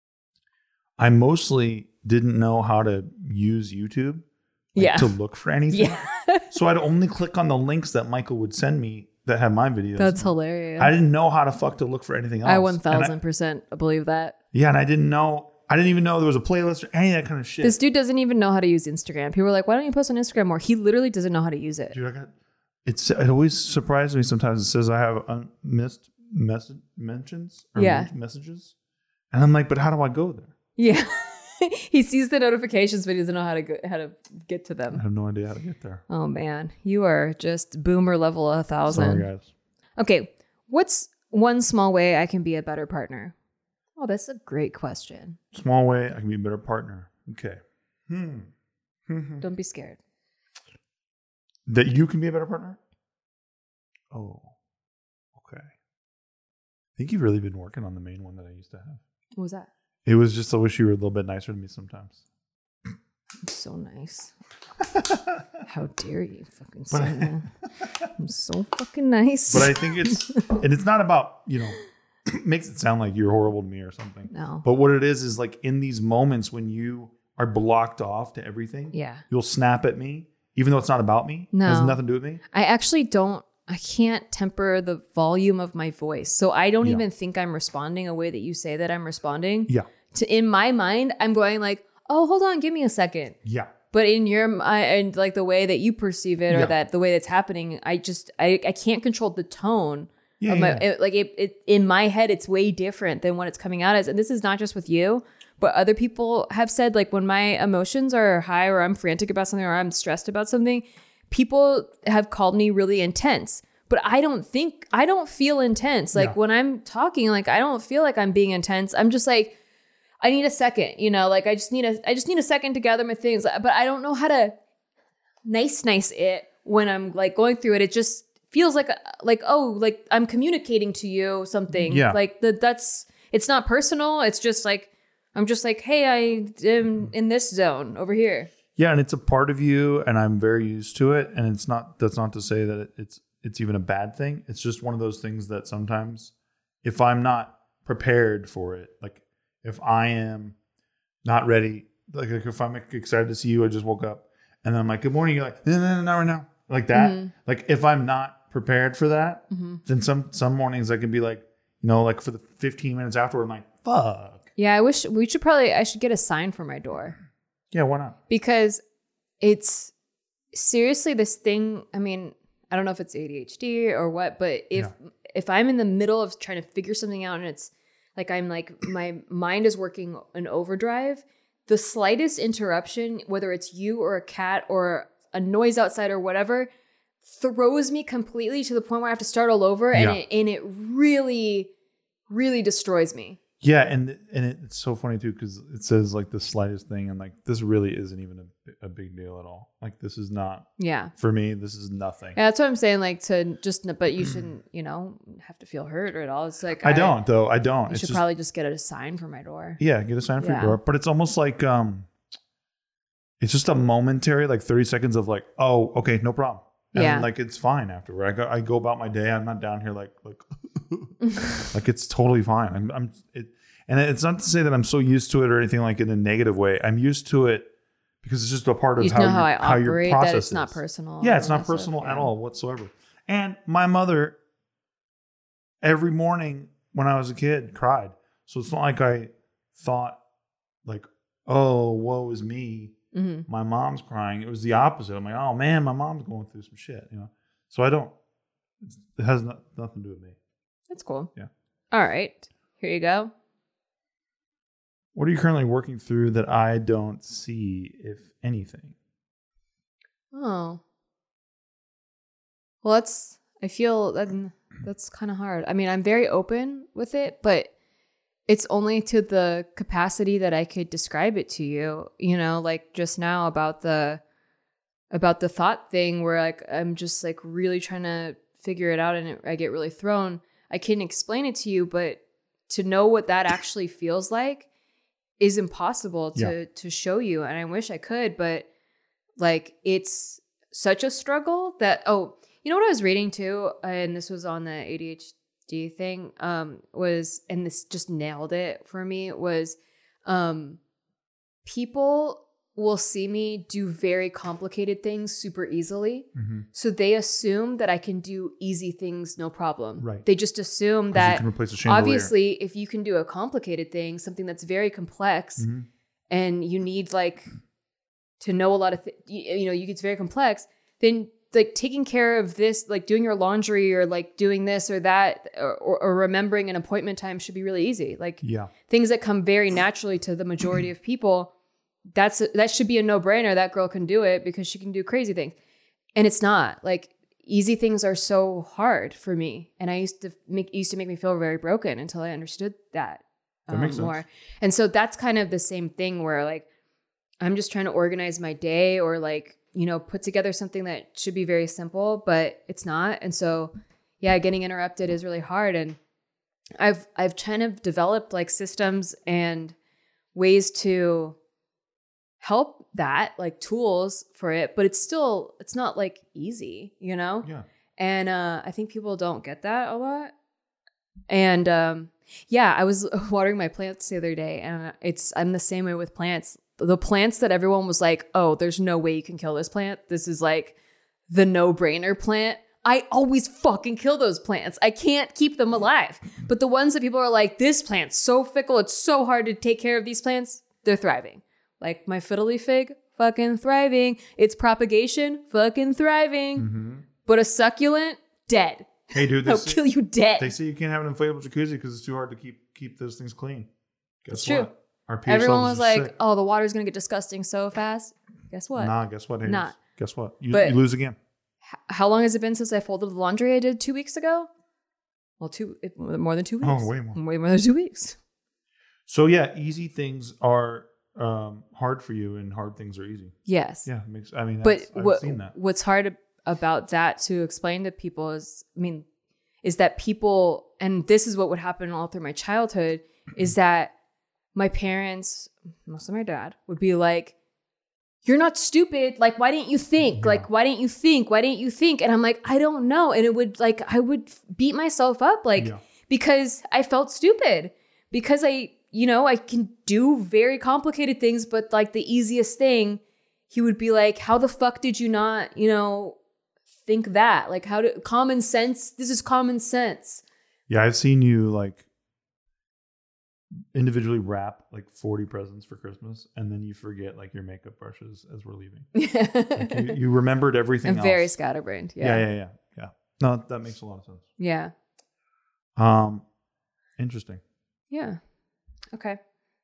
I mostly didn't know how to use YouTube, like, Yeah. to look for anything. Yeah. So I'd only click on the links that Michael would send me that had my videos. That's hilarious. I didn't know how to fuck to look for anything else. I one And I- thousand percent believe that. Yeah, and I didn't know. I didn't even know there was a playlist or any of that kind of shit. This dude doesn't even know how to use Instagram. People were like, why don't you post on Instagram more? He literally doesn't know how to use it. Dude, I got. It's it always surprises me. Sometimes it says I have unmissed message mentions or Yeah. men- messages, and I'm like, but how do I go there? Yeah. He sees the notifications, but he doesn't know how to go, how to get to I them. have no idea how to get there. Oh man, you are just boomer level a thousand. Sorry, guys. Okay, what's one small way I can be a better partner? Oh, that's a great question. Small way I can be a better partner. Okay. Hmm. Don't be scared. That you can be a better partner? Oh. Okay. I think you've really been working on the main one that I used to have. What was that? It was just I wish you were a little bit nicer to me sometimes. I'm so nice. How dare you fucking But say I- that? I'm so fucking nice. But I think it's and it's not about, you know, it makes it sound like you're horrible to me or something. No. But what it is is like in these moments when you are blocked off to everything, Yeah. you'll snap at me, even though it's not about me. No. It has nothing to do with me. I actually don't, I can't temper the volume of my voice. So I don't Yeah. even think I'm responding a way that you say that I'm responding. Yeah. To in my mind, I'm going like, oh, hold on, give me a second. Yeah. But in your mind, and like the way that you perceive it or Yeah. that the way that's happening, I just, I, I can't control the tone. Yeah, of my, yeah. it, like it, it, in my head, it's way different than what it's coming out as. And this is not just with you, but other people have said like when my emotions are high or I'm frantic about something or I'm stressed about something, people have called me really intense. But I don't think, I don't feel intense. Like Yeah. when I'm talking, like I don't feel like I'm being intense. I'm just like, I need a second, you know, like I just need a, I just need a second to gather my things. But I don't know how to nice, nice it when I'm like going through it. It just feels like, like, oh, like I'm communicating to you something. Yeah. Like the, that's, it's not personal. It's just like, I'm just like, hey, I am in this zone over here. Yeah, and it's a part of you, and I'm very used to it. And it's not. That's not to say that it, it's it's even a bad thing. It's just one of those things that sometimes, if I'm not prepared for it, like if I am not ready, like, like if I'm excited to see you, I just woke up, and then I'm like, "Good morning." You're like, "No, no, no, not right now." Like that. Mm-hmm. Like if I'm not prepared for that, Mm-hmm. then some some mornings I can be like, you know, like for the fifteen minutes afterward, I'm like, "Fuck." Yeah. I wish we should probably, I should get a sign for my door. Yeah, why not? Because it's seriously this thing. I mean, I don't know if it's A D H D or what, but if Yeah. if I'm in the middle of trying to figure something out and it's like I'm like my mind is working in overdrive, the slightest interruption, whether it's you or a cat or a noise outside or whatever, throws me completely to the point where I have to start all over, and Yeah. it and it really, really destroys me. Yeah, and and it's so funny too because it says like the slightest thing, and like this really isn't even a, a big deal at all. Like this is not. Yeah. For me, this is nothing. Yeah, that's what I'm saying. Like to just, but you shouldn't, you know, have to feel hurt at all. It's like I, I don't though. I don't. You it's should just, probably just get a sign for my door. Yeah, get a sign for Yeah. your door. But it's almost like um, it's just a momentary, like thirty seconds of like, oh, okay, no problem. And Yeah. like it's fine afterward. I go, I go about my day. I'm not down here like like like it's totally fine. I'm I'm it, and it's not to say that I'm so used to it or anything like in a negative way. I'm used to it because it's just a part of You how know you, how I how your operate, process that it's not is. personal. Yeah, it's not That's what- personal at yeah. all whatsoever. And my mother, every morning when I was a kid, cried. So it's not like I thought like, oh, woe is me. Mhm. My mom's crying. It was the opposite. I'm like, oh man, my mom's going through some shit, you know. So I don't. It's, it has not, nothing to do with me. That's cool. Yeah. All right. Here you go. What are you currently working through that I don't see, if anything? Oh. Well, that's, I feel that that's kind of hard. I mean, I'm very open with it, but it's only to the capacity that I could describe it to you, you know, like just now about the, about the thought thing where like, I'm just like really trying to figure it out and it, I get really thrown. I can explain it to you, but to know what that actually feels like is impossible to, Yeah. to show you. And I wish I could, but like, it's such a struggle that, oh, you know what I was reading too? And this was on the A D H D thing, um, was, and this just nailed it for me, was um, people will see me do very complicated things super easily. Mm-hmm. So they assume that I can do easy things, no problem. Right. They just assume You that can replace a chandelier. obviously if you can do a complicated thing, something that's very complex, Mm-hmm. and you need like to know a lot of, th- you, you know, you it's very complex, then like taking care of this, like doing your laundry or like doing this or that, or, or, or remembering an appointment time should be really easy. Like Yeah. things that come very naturally to the majority of people, that's a, that should be a no-brainer. That girl can do it because she can do crazy things. And it's not. Like easy things are so hard for me. And I used to make it used to make me feel very broken until I understood that, That makes sense. more. And so that's kind of the same thing where like I'm just trying to organize my day or like, you know, put together something that should be very simple, but it's not. And so, yeah, getting interrupted is really hard. And I've, I've kind of developed like systems and ways to help that, like tools for it, but it's still, it's not like easy, you know? Yeah. And uh, I think people don't get that a lot. And um, yeah, I was watering my plants the other day, and it's I'm the same way with plants. The plants that everyone was like, oh, there's no way you can kill this plant. This is like the no-brainer plant. I always fucking kill those plants. I can't keep them alive. But the ones that people are like, this plant's so fickle, it's so hard to take care of these plants, they're thriving. Like my fiddly fig, fucking thriving. Its propagation, fucking thriving. Mm-hmm. But a succulent, dead. Hey, dude, they I'll say, kill you dead. they say you can't have an inflatable jacuzzi because it's too hard to keep keep those things clean. Guess It's true. what? Our pH Everyone levels was are like, sick. oh, the water's going to get disgusting so fast. Guess what? Nah, guess what? Hayes? Not. Guess what? You, But- you lose again. H- how long has it been since I folded the laundry I did two weeks ago? Well, two it, more than two weeks. Oh, way more. Way more than two weeks. So yeah, easy things are um, hard for you, and hard things are easy. Yes. Yeah, it makes. I mean, But that's, I've what, seen that. what's hard ab- about that to explain to people is, I mean, is that people, and this is what would happen all through my childhood, is that my parents, mostly my dad, would be like, you're not stupid. Like, why didn't you think? Yeah. Like, why didn't you think? Why didn't you think? And I'm like, I don't know. And it would like, I would beat myself up, like, Yeah. because I felt stupid. Because I, you know, I can do very complicated things, but like the easiest thing, he would be like, how the fuck did you not, you know, think that? Like, how do, common sense, this is common sense. Yeah, I've seen you like individually wrap like forty presents for Christmas, and then you forget like your makeup brushes as we're leaving. Like, you, you remembered everything I'm else. very scatterbrained. Yeah. Yeah. yeah, yeah, yeah. No, that makes a lot of sense. Yeah. Um, interesting. Yeah. Okay.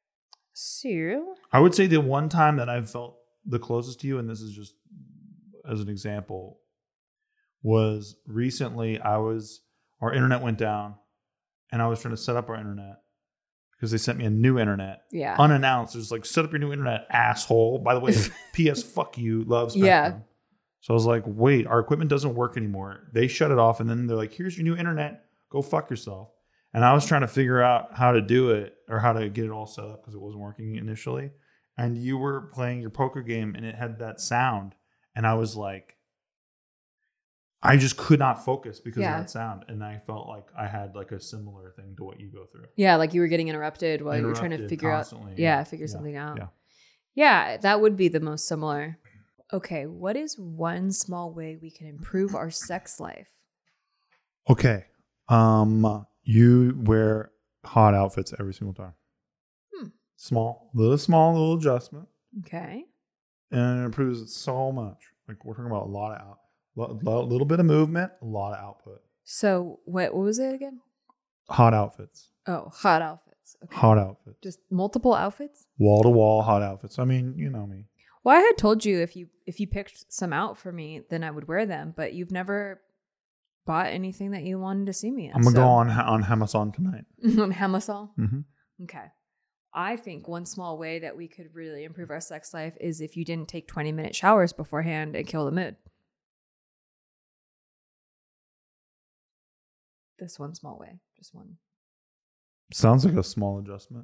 So, I would say the one time that I've felt the closest to you, and this is just as an example, was recently. I was our internet went down, and I was trying to set up our internet because they sent me a new internet. Yeah. Unannounced. It was like, set up your new internet, asshole. By the way, P S fuck you, love Spectrum. Yeah. So I was like, wait, our equipment doesn't work anymore. They shut it off and then they're like, here's your new internet. Go fuck yourself. And I was trying to figure out how to do it or how to get it all set up because it wasn't working initially. And you were playing your poker game and it had that sound. And I was like, I just could not focus because Yeah. of that sound. And I felt like I had like a similar thing to what you go through. Yeah, like you were getting interrupted while you were trying to Interrupted figure constantly, out. Yeah, yeah. figure Yeah, something out. yeah. Yeah, that would be the most similar. Okay, what is one small way we can improve our sex life? Okay. Um, you wear hot outfits every single time. Hmm. Small, little small, little adjustment. Okay. And it improves it so much. Like we're talking about a lot of out, a little bit of movement, a lot of output. So what, what was it again? Hot outfits. Oh, hot outfits. Okay. Hot outfits. Just multiple outfits? Wall to wall hot outfits. I mean, you know me. Well, I had told you if you if you picked some out for me, then I would wear them, but you've never bought anything that you wanted to see me in. I'm gonna so. go on on Amazon tonight. on Hamasol? Mm-hmm. Okay. I think one small way that we could really improve our sex life is if you didn't take twenty minute showers beforehand and kill the mood. This one small way. Just one. Sounds like a small adjustment.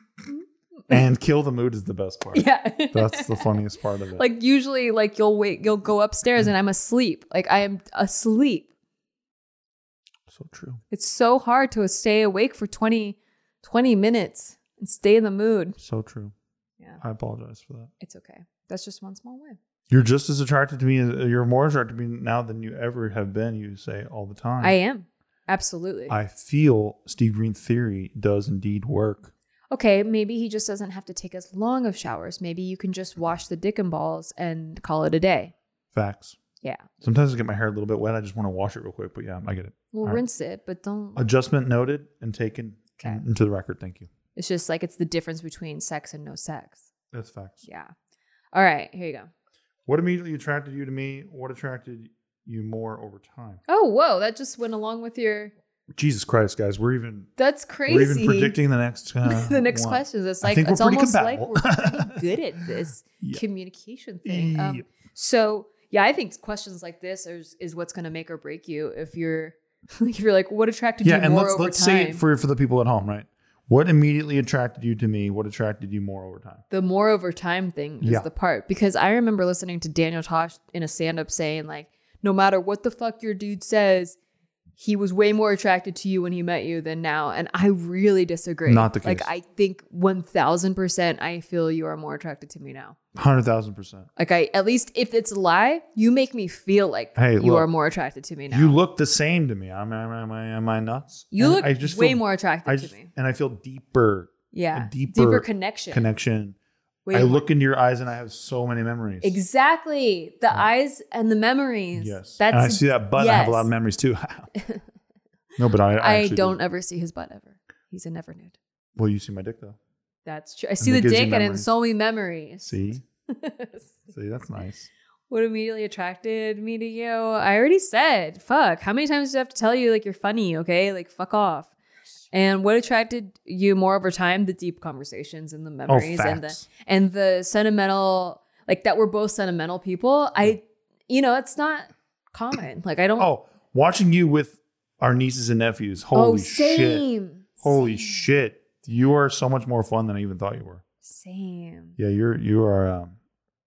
And kill the mood is the best part. Yeah. That's the funniest part of it. Like usually like you'll wait, you'll go upstairs and I'm asleep. Like I am asleep. So true. It's so hard to stay awake for twenty, twenty minutes and stay in the mood. So true. Yeah. I apologize for that. It's okay. That's just one small way. You're just as attracted to me. As, you're more attracted to me now than you ever have been. You say all the time. I am. Absolutely. I feel Steve Green theory does indeed work. Okay, maybe he just doesn't have to take as long of showers. Maybe you can just wash the dick and balls and call it a day. Facts. Yeah. Sometimes I get my hair a little bit wet. I just want to wash it real quick. But yeah, I get it. Well, All right. rinse it, but don't. Adjustment noted and taken Okay. into the record. Thank you. It's just like it's the difference between sex and no sex. That's facts. Yeah. All right, here you go. What immediately attracted you to me? What attracted you more over time? Oh, whoa, that just went along with your. Jesus Christ, guys. We're even That's crazy. we're even predicting the next uh, the next one. questions. It's I like think we're it's pretty almost like compatible. we're pretty good at this Yeah. communication thing. Um, Yep. so yeah, I think questions like this is, is what's going to make or break you if you're if you're like, what attracted Yeah, you and more let's over let's time? say it for for the people at home, right? What immediately attracted you to me? What attracted you more over time? The more over time thing is Yeah. the part, because I remember listening to Daniel Tosh in a stand-up saying like, no matter what the fuck your dude says, he was way more attracted to you when he met you than now. And I really disagree. Not the case. Like, I think one thousand percent I feel you are more attracted to me now. Hundred thousand percent. Like, I, at least if it's a lie, you make me feel like Hey, you look, are more attracted to me now. You look the same to me. Am I am I am I nuts? You And look I just way feel- more attracted I to just, me. and I feel deeper. Yeah. a deeper, connection. Connection. Way I more. look into your eyes and I have so many memories. Exactly. The eyes and the memories. Yes. That's, and I see that butt. I have a lot of yes. memories too. No, but I. I, I actually don't do. ever see his butt ever. He's a never nude. Well, you see my dick though. That's true. I see the it gives you dick and it's memories. so many memories. See, see, that's nice. What immediately attracted me to you? I already said, fuck. How many times do I have to tell you like you're funny? Okay, like fuck off. And what attracted you more over time? The deep conversations and the memories and the facts. and the sentimental, like that we're both sentimental people. I, you know, it's not common. Like I don't. Oh, watching you with our nieces and nephews. Holy oh, shit! same. Holy Same. shit! You are so much more fun than I even thought you were. Same. Yeah, you're you are, um,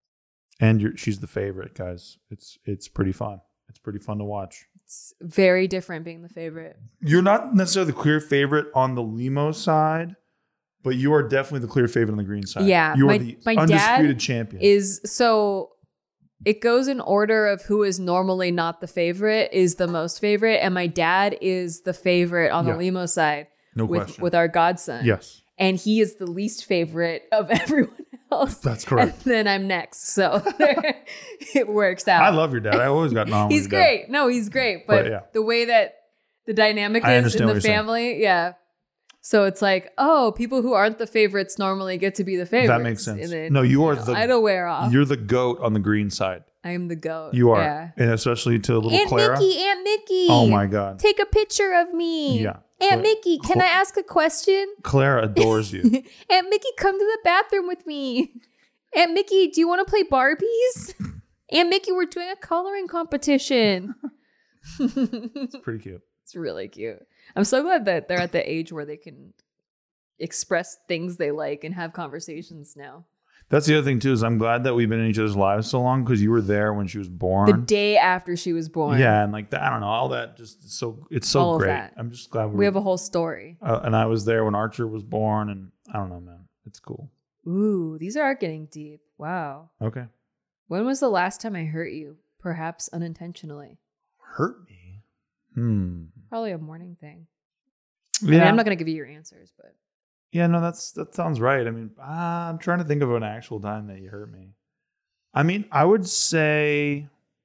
and you're she's the favorite, guys. It's it's pretty fun. It's pretty fun to watch. It's very different being the favorite. You're not necessarily the clear favorite on the Limo side, but you are definitely the clear favorite on the Green side. Yeah, you are my- the my undisputed dad champion. Is so it goes in order of who is normally not the favorite is the most favorite, and my dad is the favorite on Yeah. the Limo side No with question. with our godson. Yes, And he is the least favorite of everyone else. that's correct. And then I'm next. So it works out. I love your dad. I always got on with He's your dad. great. No, he's great. But, But, yeah. the way that the dynamic I is understand in what the you're saying. family, yeah. So it's like, oh, people who aren't the favorites normally get to be the favorites. That makes sense. And then, No, you are know, the I don't wear off. You're the goat on the Green side. I am the goat. You are, Yeah. and especially to little Aunt Clara. Mickey, Aunt Mickey. Oh my god. Take a picture of me. Yeah. Aunt Mickey, can Cla- I ask a question? Claire adores you. Aunt Mickey, come to the bathroom with me. Aunt Mickey, do you want to play Barbies? Aunt Mickey, we're doing a coloring competition. It's pretty cute. It's really cute. I'm so glad that they're at the age where they can express things they like and have conversations now. That's the other thing too, is I'm glad that we've been in each other's lives so long, because you were there when she was born. The day after she was born. Yeah, and like that, I don't know, all that just so it's so All of great. that. I'm just glad we, We have a whole story. uh, and I was there when Archer was born, and I don't know, man, it's cool. Ooh, these are getting deep. Wow. Okay, When was the last time I hurt you? Perhaps unintentionally. hurt me. Hmm. Probably a morning thing. I Yeah, mean, I'm not going to give you your answers, but yeah, no, that's that sounds right. I mean, I'm trying to think of an actual time that you hurt me. I mean, I would say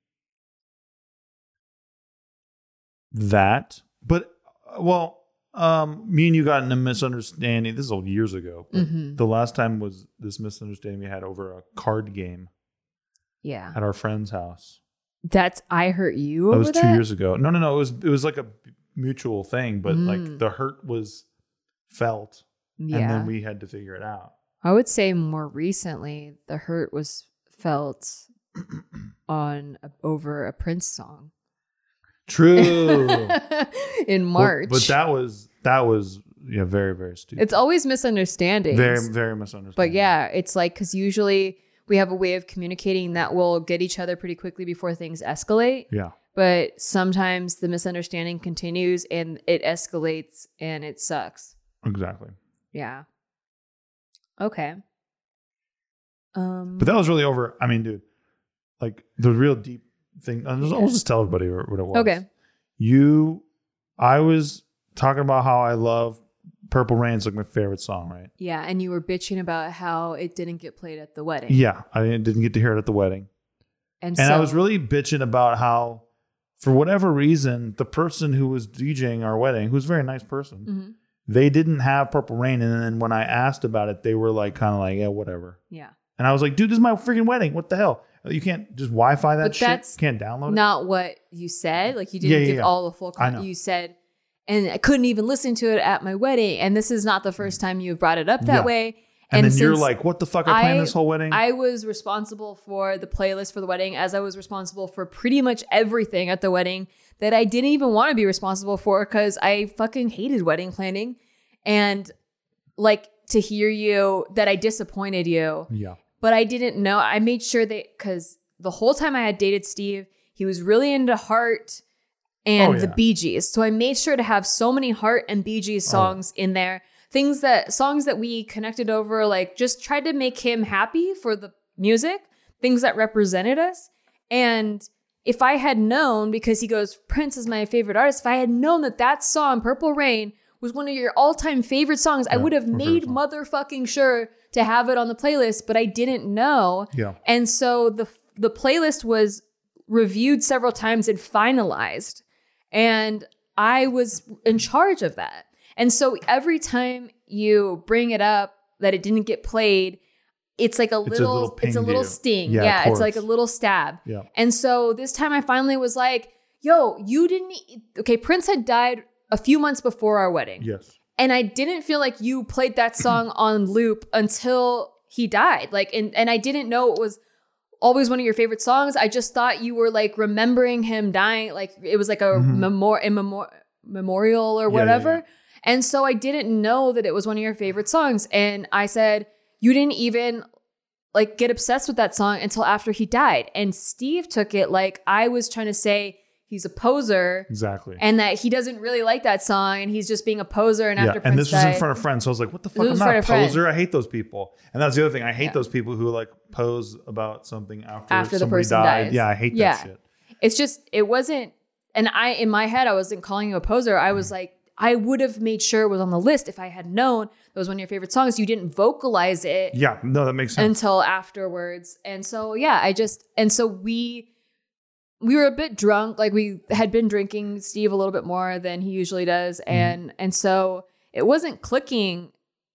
that, but uh, well, um, me and you got in a misunderstanding. This is all years ago. But Mhm. the last time was this misunderstanding we had over a card game yeah. at our friend's house. That's I hurt you That over was two that? years ago. No, no, no. It was it was like a mutual thing, but Mm. like the hurt was felt, Yeah. and then we had to figure it out. I would say more recently, the hurt was felt on a, over a Prince song. True. In March. But, but that was that was yeah very very stupid. It's always misunderstandings. very very misunderstood. But yeah, it's like, because usually we have a way of communicating that will get each other pretty quickly before things escalate. Yeah. But sometimes the misunderstanding continues and it escalates and it sucks. Exactly. Yeah. Okay. Um, But that was really over. I mean, dude, like the real deep thing. I'll just, I'll just tell everybody what it was. Okay. You, I was talking about how I love Purple Rain's like my favorite song, right? yeah, and you were bitching about how it didn't get played at the wedding. Yeah, I didn't get to hear it at the wedding, And, and so I was really bitching about how, for whatever reason, the person who was DJing our wedding, who's a very nice person, Mhm. they didn't have Purple Rain, and then when I asked about it, they were like, kind of like, yeah, whatever. Yeah. And I was like, dude, this is my freaking wedding. What the hell? You can't just Wi-Fi that But shit. that's Can't download it. Not what you said. Like, you didn't Yeah, yeah, give yeah. all the full I con- know. You said, and I couldn't even listen to it at my wedding. And this is not the first time you've brought it up that Yeah. way. And, then you're since like, what the fuck? I planned I- this whole wedding. I was responsible for the playlist for the wedding, as I was responsible for pretty much everything at the wedding that I didn't even want to be responsible for, because I fucking hated wedding planning. And like, to hear you that I disappointed you, yeah. but I didn't know. I made sure that, because the whole time I had dated Steve, he was really into Heart and Oh, the yeah. Bee Gees. So I made sure to have so many Heart and Bee Gees songs in there. Things that, songs that we connected over, like just tried to make him happy for the music, things that represented us. And if I had known, because he goes, Prince is my favorite artist, if I had known that that song, Purple Rain, was one of your all-time favorite songs, I Yeah, would have my made favorite song. motherfucking sure to have it on the playlist, but I didn't know. Yeah. And so the the playlist was reviewed several times and finalized. And I was in charge of that. And so every time you bring it up that it didn't get played, it's like a It's a little, little ping it's a to little you. sting. Yeah, Yeah, of it's like a course. little stab. Yeah. And so this time I finally was like, yo, you didn't, e-" okay, Prince had died a few months before our wedding. Yes. And I didn't feel like you played that song on loop until he died. Like, and, and I didn't know it was always one of your favorite songs. I just thought you were like remembering him dying. Like it was like a Mhm. memor- immemor- memorial or Yeah, yeah, whatever. yeah. And so I didn't know that it was one of your favorite songs. And I said, you didn't even like get obsessed with that song until after he died. And Steve took it like I was trying to say he's a poser Exactly. and that he doesn't really like that song and he's just being a poser. And yeah. after And Prince this was died, in front of friends. So I was like, what the fuck? This I'm was not in a front of friends. poser. I hate those people. And that's the other thing. I hate Yeah. those people who like pose about something after, After the somebody person died. dies. Yeah, I hate Yeah. that shit. it's just, it wasn't, and I, in my head, I wasn't calling you a poser. I Mm. was like, I would have made sure it was on the list if I had known it was one of your favorite songs. You didn't vocalize it Yeah. No, that makes sense. until afterwards. And so, yeah, I just, and so we, we were a bit drunk. Like we had been drinking Steve a little bit more than he usually does. Mm-hmm. And, and so it wasn't clicking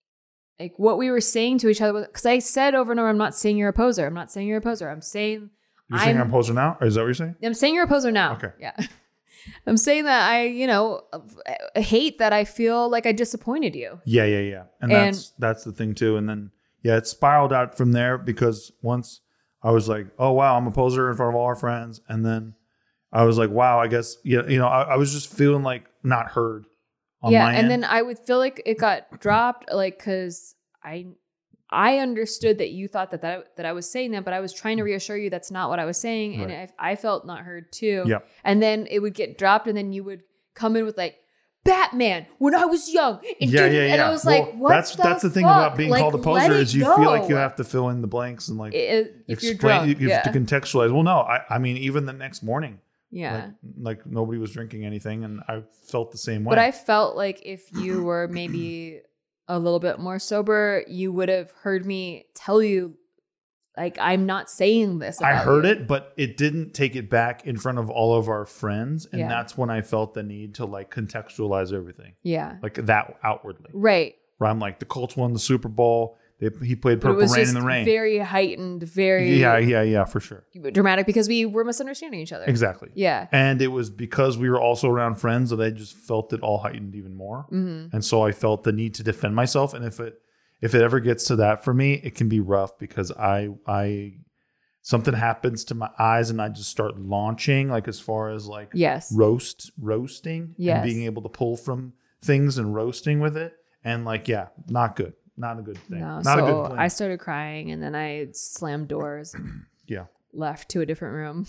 like what we were saying to each other. Cause I said over and over, I'm not saying you're a poser. I'm not saying you're a poser. I'm saying You're saying I'm- I'm a poser now? Or is that what you're saying? I'm saying you're a poser now. Okay. Yeah. I'm saying that I, you know, hate that I feel like I disappointed you. Yeah, yeah, yeah. And, And- that's that's the thing too. And then yeah, it spiraled out from there because once I was like, oh wow, I'm a poser in front of all our friends, and then I was like, wow, I guess yeah, you know, I, I was just feeling like not heard. On Yeah, my and end. then I would feel like it got dropped, like because I, I understood that you thought that, that that I was saying that, but I was trying to reassure you that's not what I was saying, and Right. I, I felt not heard too. Yep. And then it would get dropped, and then you would come in with like, Batman when I was young. It yeah, didn't- yeah, yeah. And I was Well, like, what that's the that's the thing fuck? about being Like, called a let poser it is you go. feel like you have to fill in the blanks and like It- if you're explain. drunk, you yeah. have to contextualize. Well, no, I, I mean, even the next morning, yeah. like, like nobody was drinking anything, and I felt the same way. But I felt like if you were maybe a little bit more sober, you would have heard me tell you, like, I'm not saying this. I about heard you. it, but it didn't take it back in front of all of our friends, and Yeah. that's when I felt the need to like contextualize everything, Yeah. like that outwardly. Right. Where I'm like, the Colts won the Super Bowl. They, he played But it Purple was Rain just in the Rain. very heightened, very yeah, yeah, yeah, for sure, dramatic because we were misunderstanding each other. exactly. Yeah. And it was because we were also around friends that I just felt it all heightened even more. Mm-hmm. And so I felt the need to defend myself. And if it if it ever gets to that for me, it can be rough because I I something happens to my eyes and I just start launching, like as far as like Yes. roast roasting Yes. and being able to pull from things and roasting with it. And like, yeah, not good. Not a good thing. No. Not a So good plan. I started crying and then I slammed doors and yeah. left to a different room.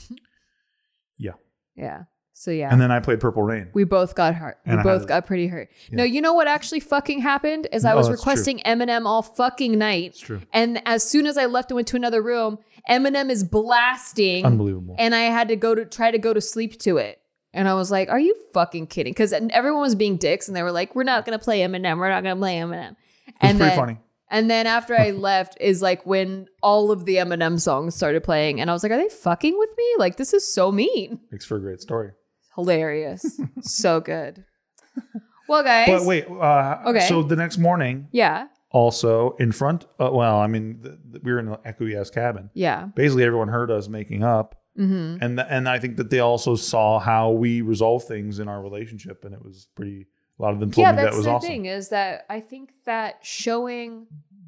Yeah. Yeah. So yeah. And then I played Purple Rain. We both got hurt. We And I both had- got pretty hurt. Yeah. No, you know what actually fucking happened is I Oh, was that's requesting Eminem all fucking night. It's true. And as soon as I left and went to another room, Eminem is blasting. Unbelievable. And I had to go to try to go to sleep to it. And I was like, are you fucking kidding? Because everyone was being dicks and they were like, we're not going to play Eminem. We're not going to play Eminem. It's And pretty then, funny. And then after I left is like when all of the Eminem songs started playing. And I was like, are they fucking with me? Like, this is so mean. Makes for a great story. Hilarious. So good. Well, guys. But wait, uh, Okay. so the next morning, Yeah. also in front, uh, well, I mean, the, the, we were in an Echo-E-S cabin. Yeah. Basically, everyone heard us making up. Mm-hmm. And th- and I think that they also saw how we resolve things in our relationship. And it was pretty, a lot of them told Yeah, me that that's was the awesome. thing is that I think that showing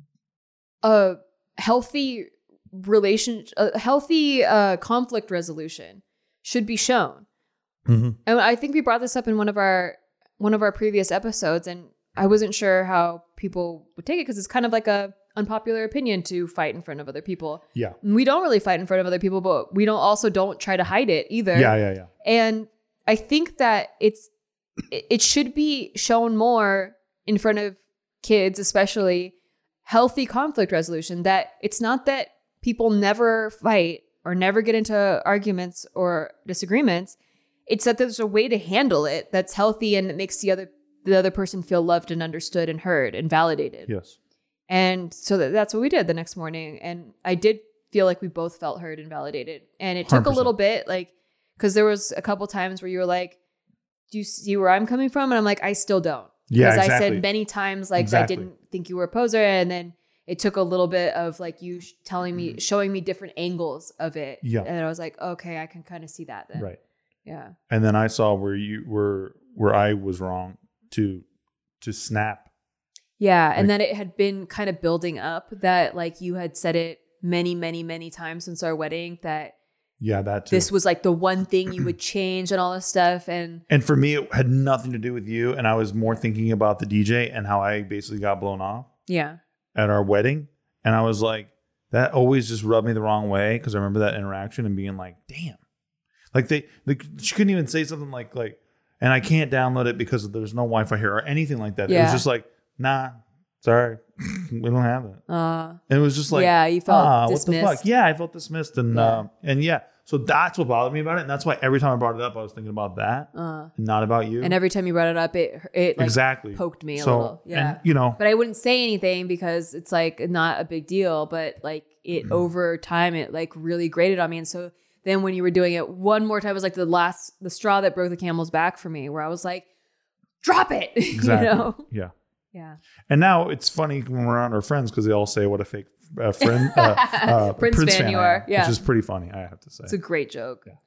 a healthy relation, a healthy uh, conflict resolution should be shown. Mm-hmm. And I think we brought this up in one of our one of our previous episodes, and I wasn't sure how people would take it because it's kind of like a unpopular opinion to fight in front of other people. Yeah. We don't really fight in front of other people, but we don't also don't try to hide it either. Yeah, yeah, yeah. And I think that it's it it should be shown more in front of kids, especially healthy conflict resolution, that it's not that people never fight or never get into arguments or disagreements. It's that there's a way to handle it that's healthy and it makes the other the other person feel loved and understood and heard and validated. Yes. And so that, that's what we did the next morning. And I did feel like we both felt heard and validated. And it took one hundred a percent. little bit, like, because there was a couple times where you were like, do you see where I'm coming from? And I'm like, I still don't. Yeah, Because I exactly. said many times, like, Exactly. I didn't think you were a poser. And then it took a little bit of like you sh- telling me, showing me different angles of it. Yeah. And I was like, okay, I can kind of see that then. Right. Yeah. And then I saw where you were, where I was wrong to, to snap. Yeah. Like- And then it had been kind of building up that like you had said it many, many, many times since our wedding that Yeah, that too. this was like the one thing you would change and all this stuff. And And for me, it had nothing to do with you. And I was more thinking about the D J and how I basically got blown off yeah. at our wedding. And I was like, that always just rubbed me the wrong way. Cause I remember that interaction and being like, damn. Like they, like she couldn't even say something like, like, and I can't download it because there's no Wi-Fi here or anything like that. It Yeah. was just like, nah, sorry. We don't have it. Uh, And it was just like, yeah, you felt ah, dismissed. what the fuck? Yeah, I felt dismissed. And, Yeah. uh, and yeah. So that's what bothered me about it. And that's why every time I brought it up, I was thinking about that Uh, and not about you. and every time you brought it up, it it like exactly. poked me a so, little. Yeah. And, you know, But I wouldn't say anything because it's like not a big deal. But like it Mm-hmm. over time, it like really grated on me. And so then when you were doing it one more time, was like the last, the straw that broke the camel's back for me, where I was like, drop it. exactly. You know? Yeah. Yeah. And now it's funny when we're around our friends because they all say what a fake uh, friend, uh, uh, Prince fan fan you I am, are. Yeah. Which is pretty funny, I have to say. It's a great joke.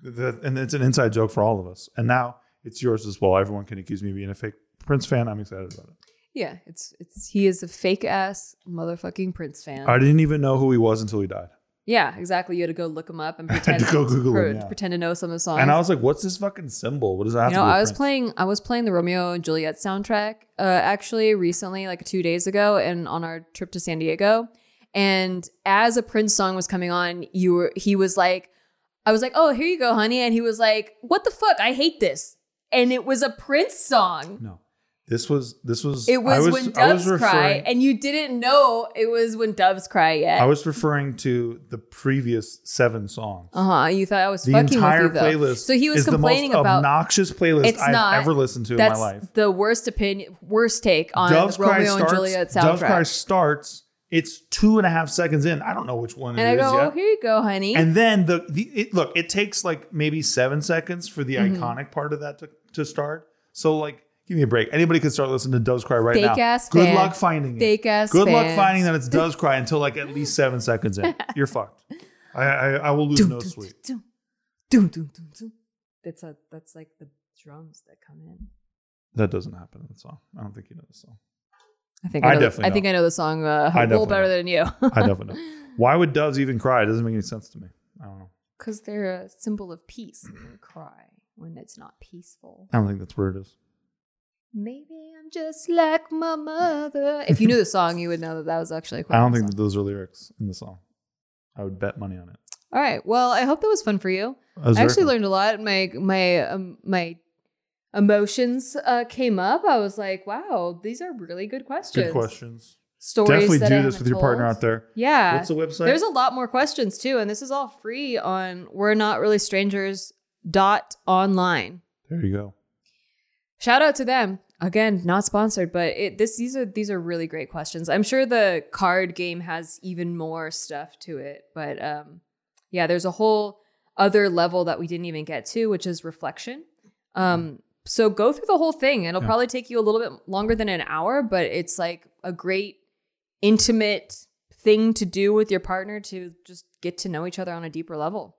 The, and it's an inside joke for all of us. And now it's yours as well. Everyone can accuse me of being a fake Prince fan. I'm excited about it. Yeah, it's it's he is a fake ass motherfucking Prince fan. I didn't even know who he was until he died. Yeah, exactly. You had to go look him up and pretend to go Google per- him, yeah. pretend to know some of the songs. And I was like, "What's this fucking symbol? What does that have You to know, do with I was Prince?" playing I was playing the Romeo and Juliet soundtrack uh, actually recently, like two days ago, and on our trip to San Diego. And as a Prince song was coming on, you were he was like, I was like, "Oh, here you go, honey," and he was like, "What the fuck? I hate this." And it was a Prince song. No. This was this was It was, I was when I was doves cry, referring, and you didn't know it was when doves cry yet. I was referring to the previous seven songs. Uh huh. You thought I was The fucking entire with you, though. playlist So he was is complaining the most about obnoxious playlist It's I've not. ever listened to That's in my life. the worst opinion, worst take on Doves the Cry Romeo starts, and Juliet Doves Cry soundtrack. starts. It's two and a half seconds in. I don't know which one And it I is go, yet. "Oh, here you go, honey." And then the, the it, look, it takes like maybe seven seconds for the Mm-hmm. iconic part of that to, to start. So like, give me a break. Anybody could start listening to Doves Cry right now. Fake ass Good fan. luck finding it. Fake ass Good luck fan. finding that it's Doves Cry until like at least seven seconds in. You're fucked. I I, I will lose Dum, no dum, sleep. dum, dum, dum, dum, dum. That's a that's like the drums that come in. That doesn't happen in the song. I don't think you know the song. I think I I, know, definitely I think know. I know the song uh, I a little definitely better know. than you. I definitely know. Why would doves even cry? It doesn't make any sense to me. I don't know. Because they're a symbol of peace. And they cry when it's not peaceful. I don't think that's where it is. Maybe I'm just like my mother. If you knew the song, you would know that that was actually a I don't Queen think song. that those are lyrics in the song. I would bet money on it. All right. Well, I hope that was fun for you. That was I very actually fun. learned a lot. My my um, my emotions uh, came up. I was like, wow, these are really good questions. Good questions. Stories Definitely that do I this haven't with your partner told. out there. Yeah. What's the website? There's a lot more questions too, and this is all free on we're not really strangers dot online. There you go. Shout out to them. Again, not sponsored, but it this these are these are really great questions. I'm sure the card game has even more stuff to it, but um yeah, there's a whole other level that we didn't even get to, which is reflection. Um so go through the whole thing. It'll Yeah. probably take you a little bit longer than an hour, but it's like a great intimate thing to do with your partner to just get to know each other on a deeper level.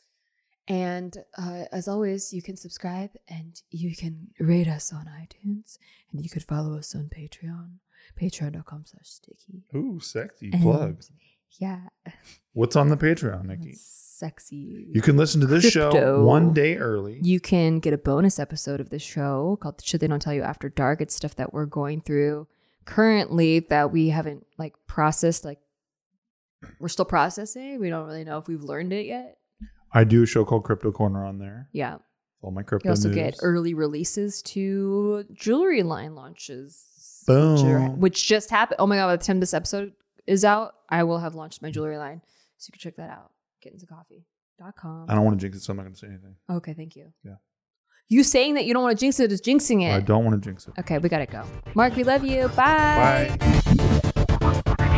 And uh, as always, you can subscribe and you can rate us on iTunes and you could follow us on Patreon, patreon.com slash sticky. Ooh, sexy And plug. Yeah, What's on the Patreon, Nikki? sexy. You can listen to this show Crypto. one day early. You can get a bonus episode of the show called Shit They Don't Tell You After Dark. It's stuff that we're going through currently that we haven't like processed. Like we're still processing. We don't really know if we've learned it yet. I do a show called Crypto Corner on there. Yeah. All my crypto You also news. get early releases to jewelry line launches. Boom. Which, are- which just happened. Oh my God, by the time this episode is out, I will have launched my jewelry line. So you can check that out. get into coffee dot com. I don't want to jinx it, so I'm not going to say anything. Okay, thank you. Yeah. You saying that you don't want to jinx it is jinxing it. I don't want to jinx it. Okay, we got to go. Mark, we love you. Bye. Bye.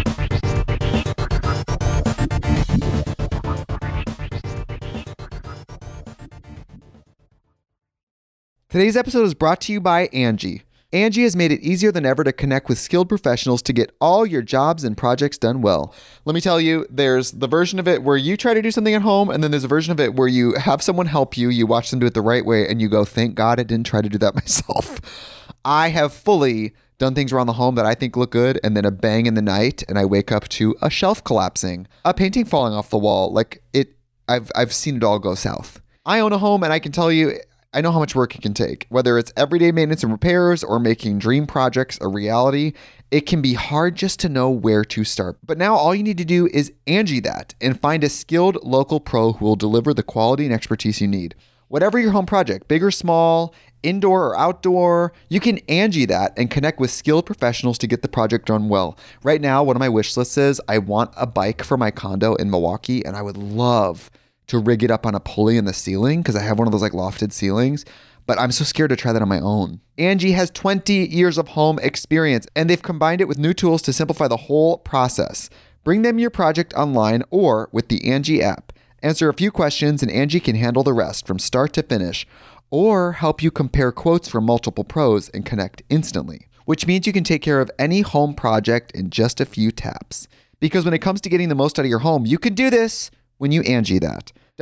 Today's episode is brought to you by Angie. Angie has made it easier than ever to connect with skilled professionals to get all your jobs and projects done well. Let me tell you, there's the version of it where you try to do something at home, and then there's a version of it where you have someone help you, you watch them do it the right way, and you go, thank God I didn't try to do that myself. I have fully done things around the home that I think look good, and then a bang in the night, and I wake up to a shelf collapsing, a painting falling off the wall. Like it, I've I've seen it all go south. I own a home, and I can tell you, I know how much work it can take. Whether it's everyday maintenance and repairs or making dream projects a reality, it can be hard just to know where to start. But now all you need to do is Angie that and find a skilled local pro who will deliver the quality and expertise you need. Whatever your home project, big or small, indoor or outdoor, you can Angie that and connect with skilled professionals to get the project done well. Right now, one of my wish lists is I want a bike for my condo in Milwaukee, and I would love to rig it up on a pulley in the ceiling because I have one of those like lofted ceilings, but I'm so scared to try that on my own. Angie has twenty years of home experience, and they've combined it with new tools to simplify the whole process. Bring them your project online or with the Angie app. Answer a few questions and Angie can handle the rest from start to finish, or help you compare quotes from multiple pros and connect instantly, which means you can take care of any home project in just a few taps. Because when it comes to getting the most out of your home, you can do this when you Angie that.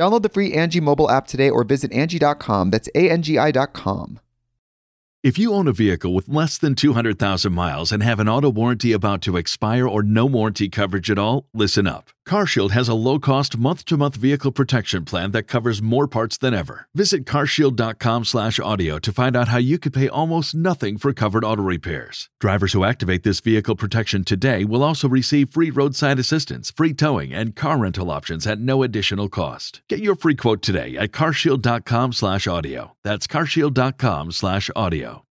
Download the free Angie mobile app today or visit Angie dot com. That's A N G I dot com. If you own a vehicle with less than two hundred thousand miles and have an auto warranty about to expire or no warranty coverage at all, listen up. CarShield has a low-cost month-to-month vehicle protection plan that covers more parts than ever. Visit carshield.com slash audio to find out how you could pay almost nothing for covered auto repairs. Drivers who activate this vehicle protection today will also receive free roadside assistance, free towing, and car rental options at no additional cost. Get your free quote today at carshield.com slash audio. That's carshield.com slash audio.